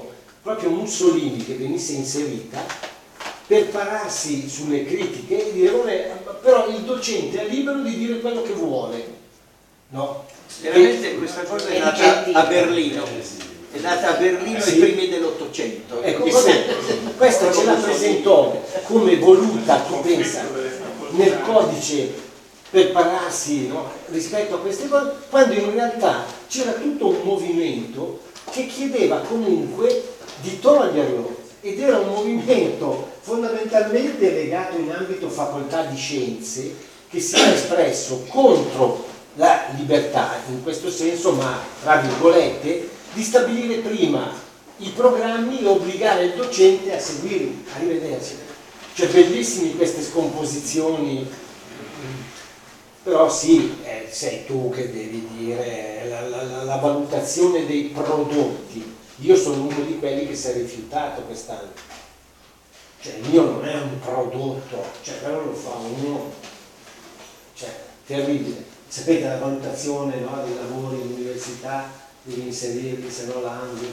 proprio Mussolini che venisse inserita per pararsi sulle critiche e dire vabbè, però il docente è libero di dire quello che vuole, no? Veramente questa cosa è nata a Berlino, è nata a Berlino sì. ai primi dell'Ottocento. Ecco, questa ce la presentò come voluta, tu pensa, nel codice per pararsi, no, rispetto a queste cose, quando in realtà c'era tutto un movimento che chiedeva comunque di toglierlo, ed era un movimento fondamentalmente legato in ambito facoltà di scienze che si era espresso contro la libertà, in questo senso, ma tra virgolette, di stabilire prima i programmi e obbligare il docente a seguirli. Arrivederci. Cioè, bellissime queste scomposizioni, però sì, eh, sei tu che devi dire la, la, la, la valutazione dei prodotti. Io sono uno di quelli che si è rifiutato quest'anno. Cioè, il mio non è un prodotto, cioè, però lo fa uno, cioè, terribile. Sapete la valutazione, no, dei lavori in università, devi inserirli, se no langui.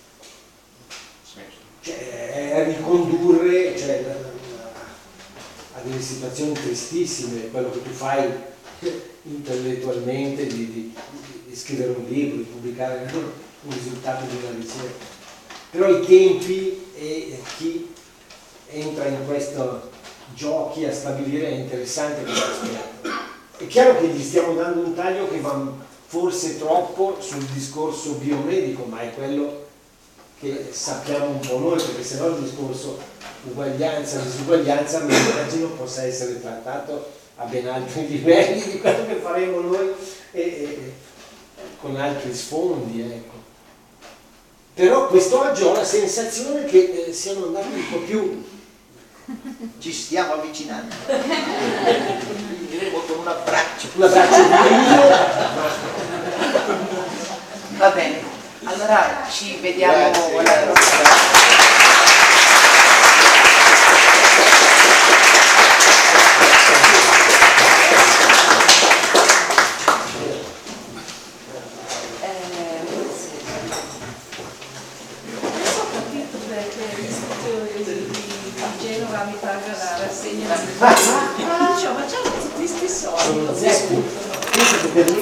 Cioè, è ricondurre, cioè, la, la, a delle situazioni tristissime, quello che tu fai intellettualmente di, di, di scrivere un libro, di pubblicare un risultato di una ricerca. Però i tempi e chi entra in questi giochi a stabilire è interessante questo aspetto. È chiaro che gli stiamo dando un taglio che va forse troppo sul discorso biomedico, ma è quello che sappiamo un po' noi, perché sennò il discorso uguaglianza, disuguaglianza mi immagino possa essere trattato a ben altri livelli di quello che faremo noi e, e con altri sfondi, ecco. Però quest'oggi ho la sensazione che eh, siano andati un po' più, ci stiamo avvicinando, diremo con un abbraccio un abbraccio di Va bene, allora ci vediamo Grazie, alla grazie. prossima. Mi paga la rassegna, dicevo, ma c'hanno tutti questi soldi. Sono zeppi.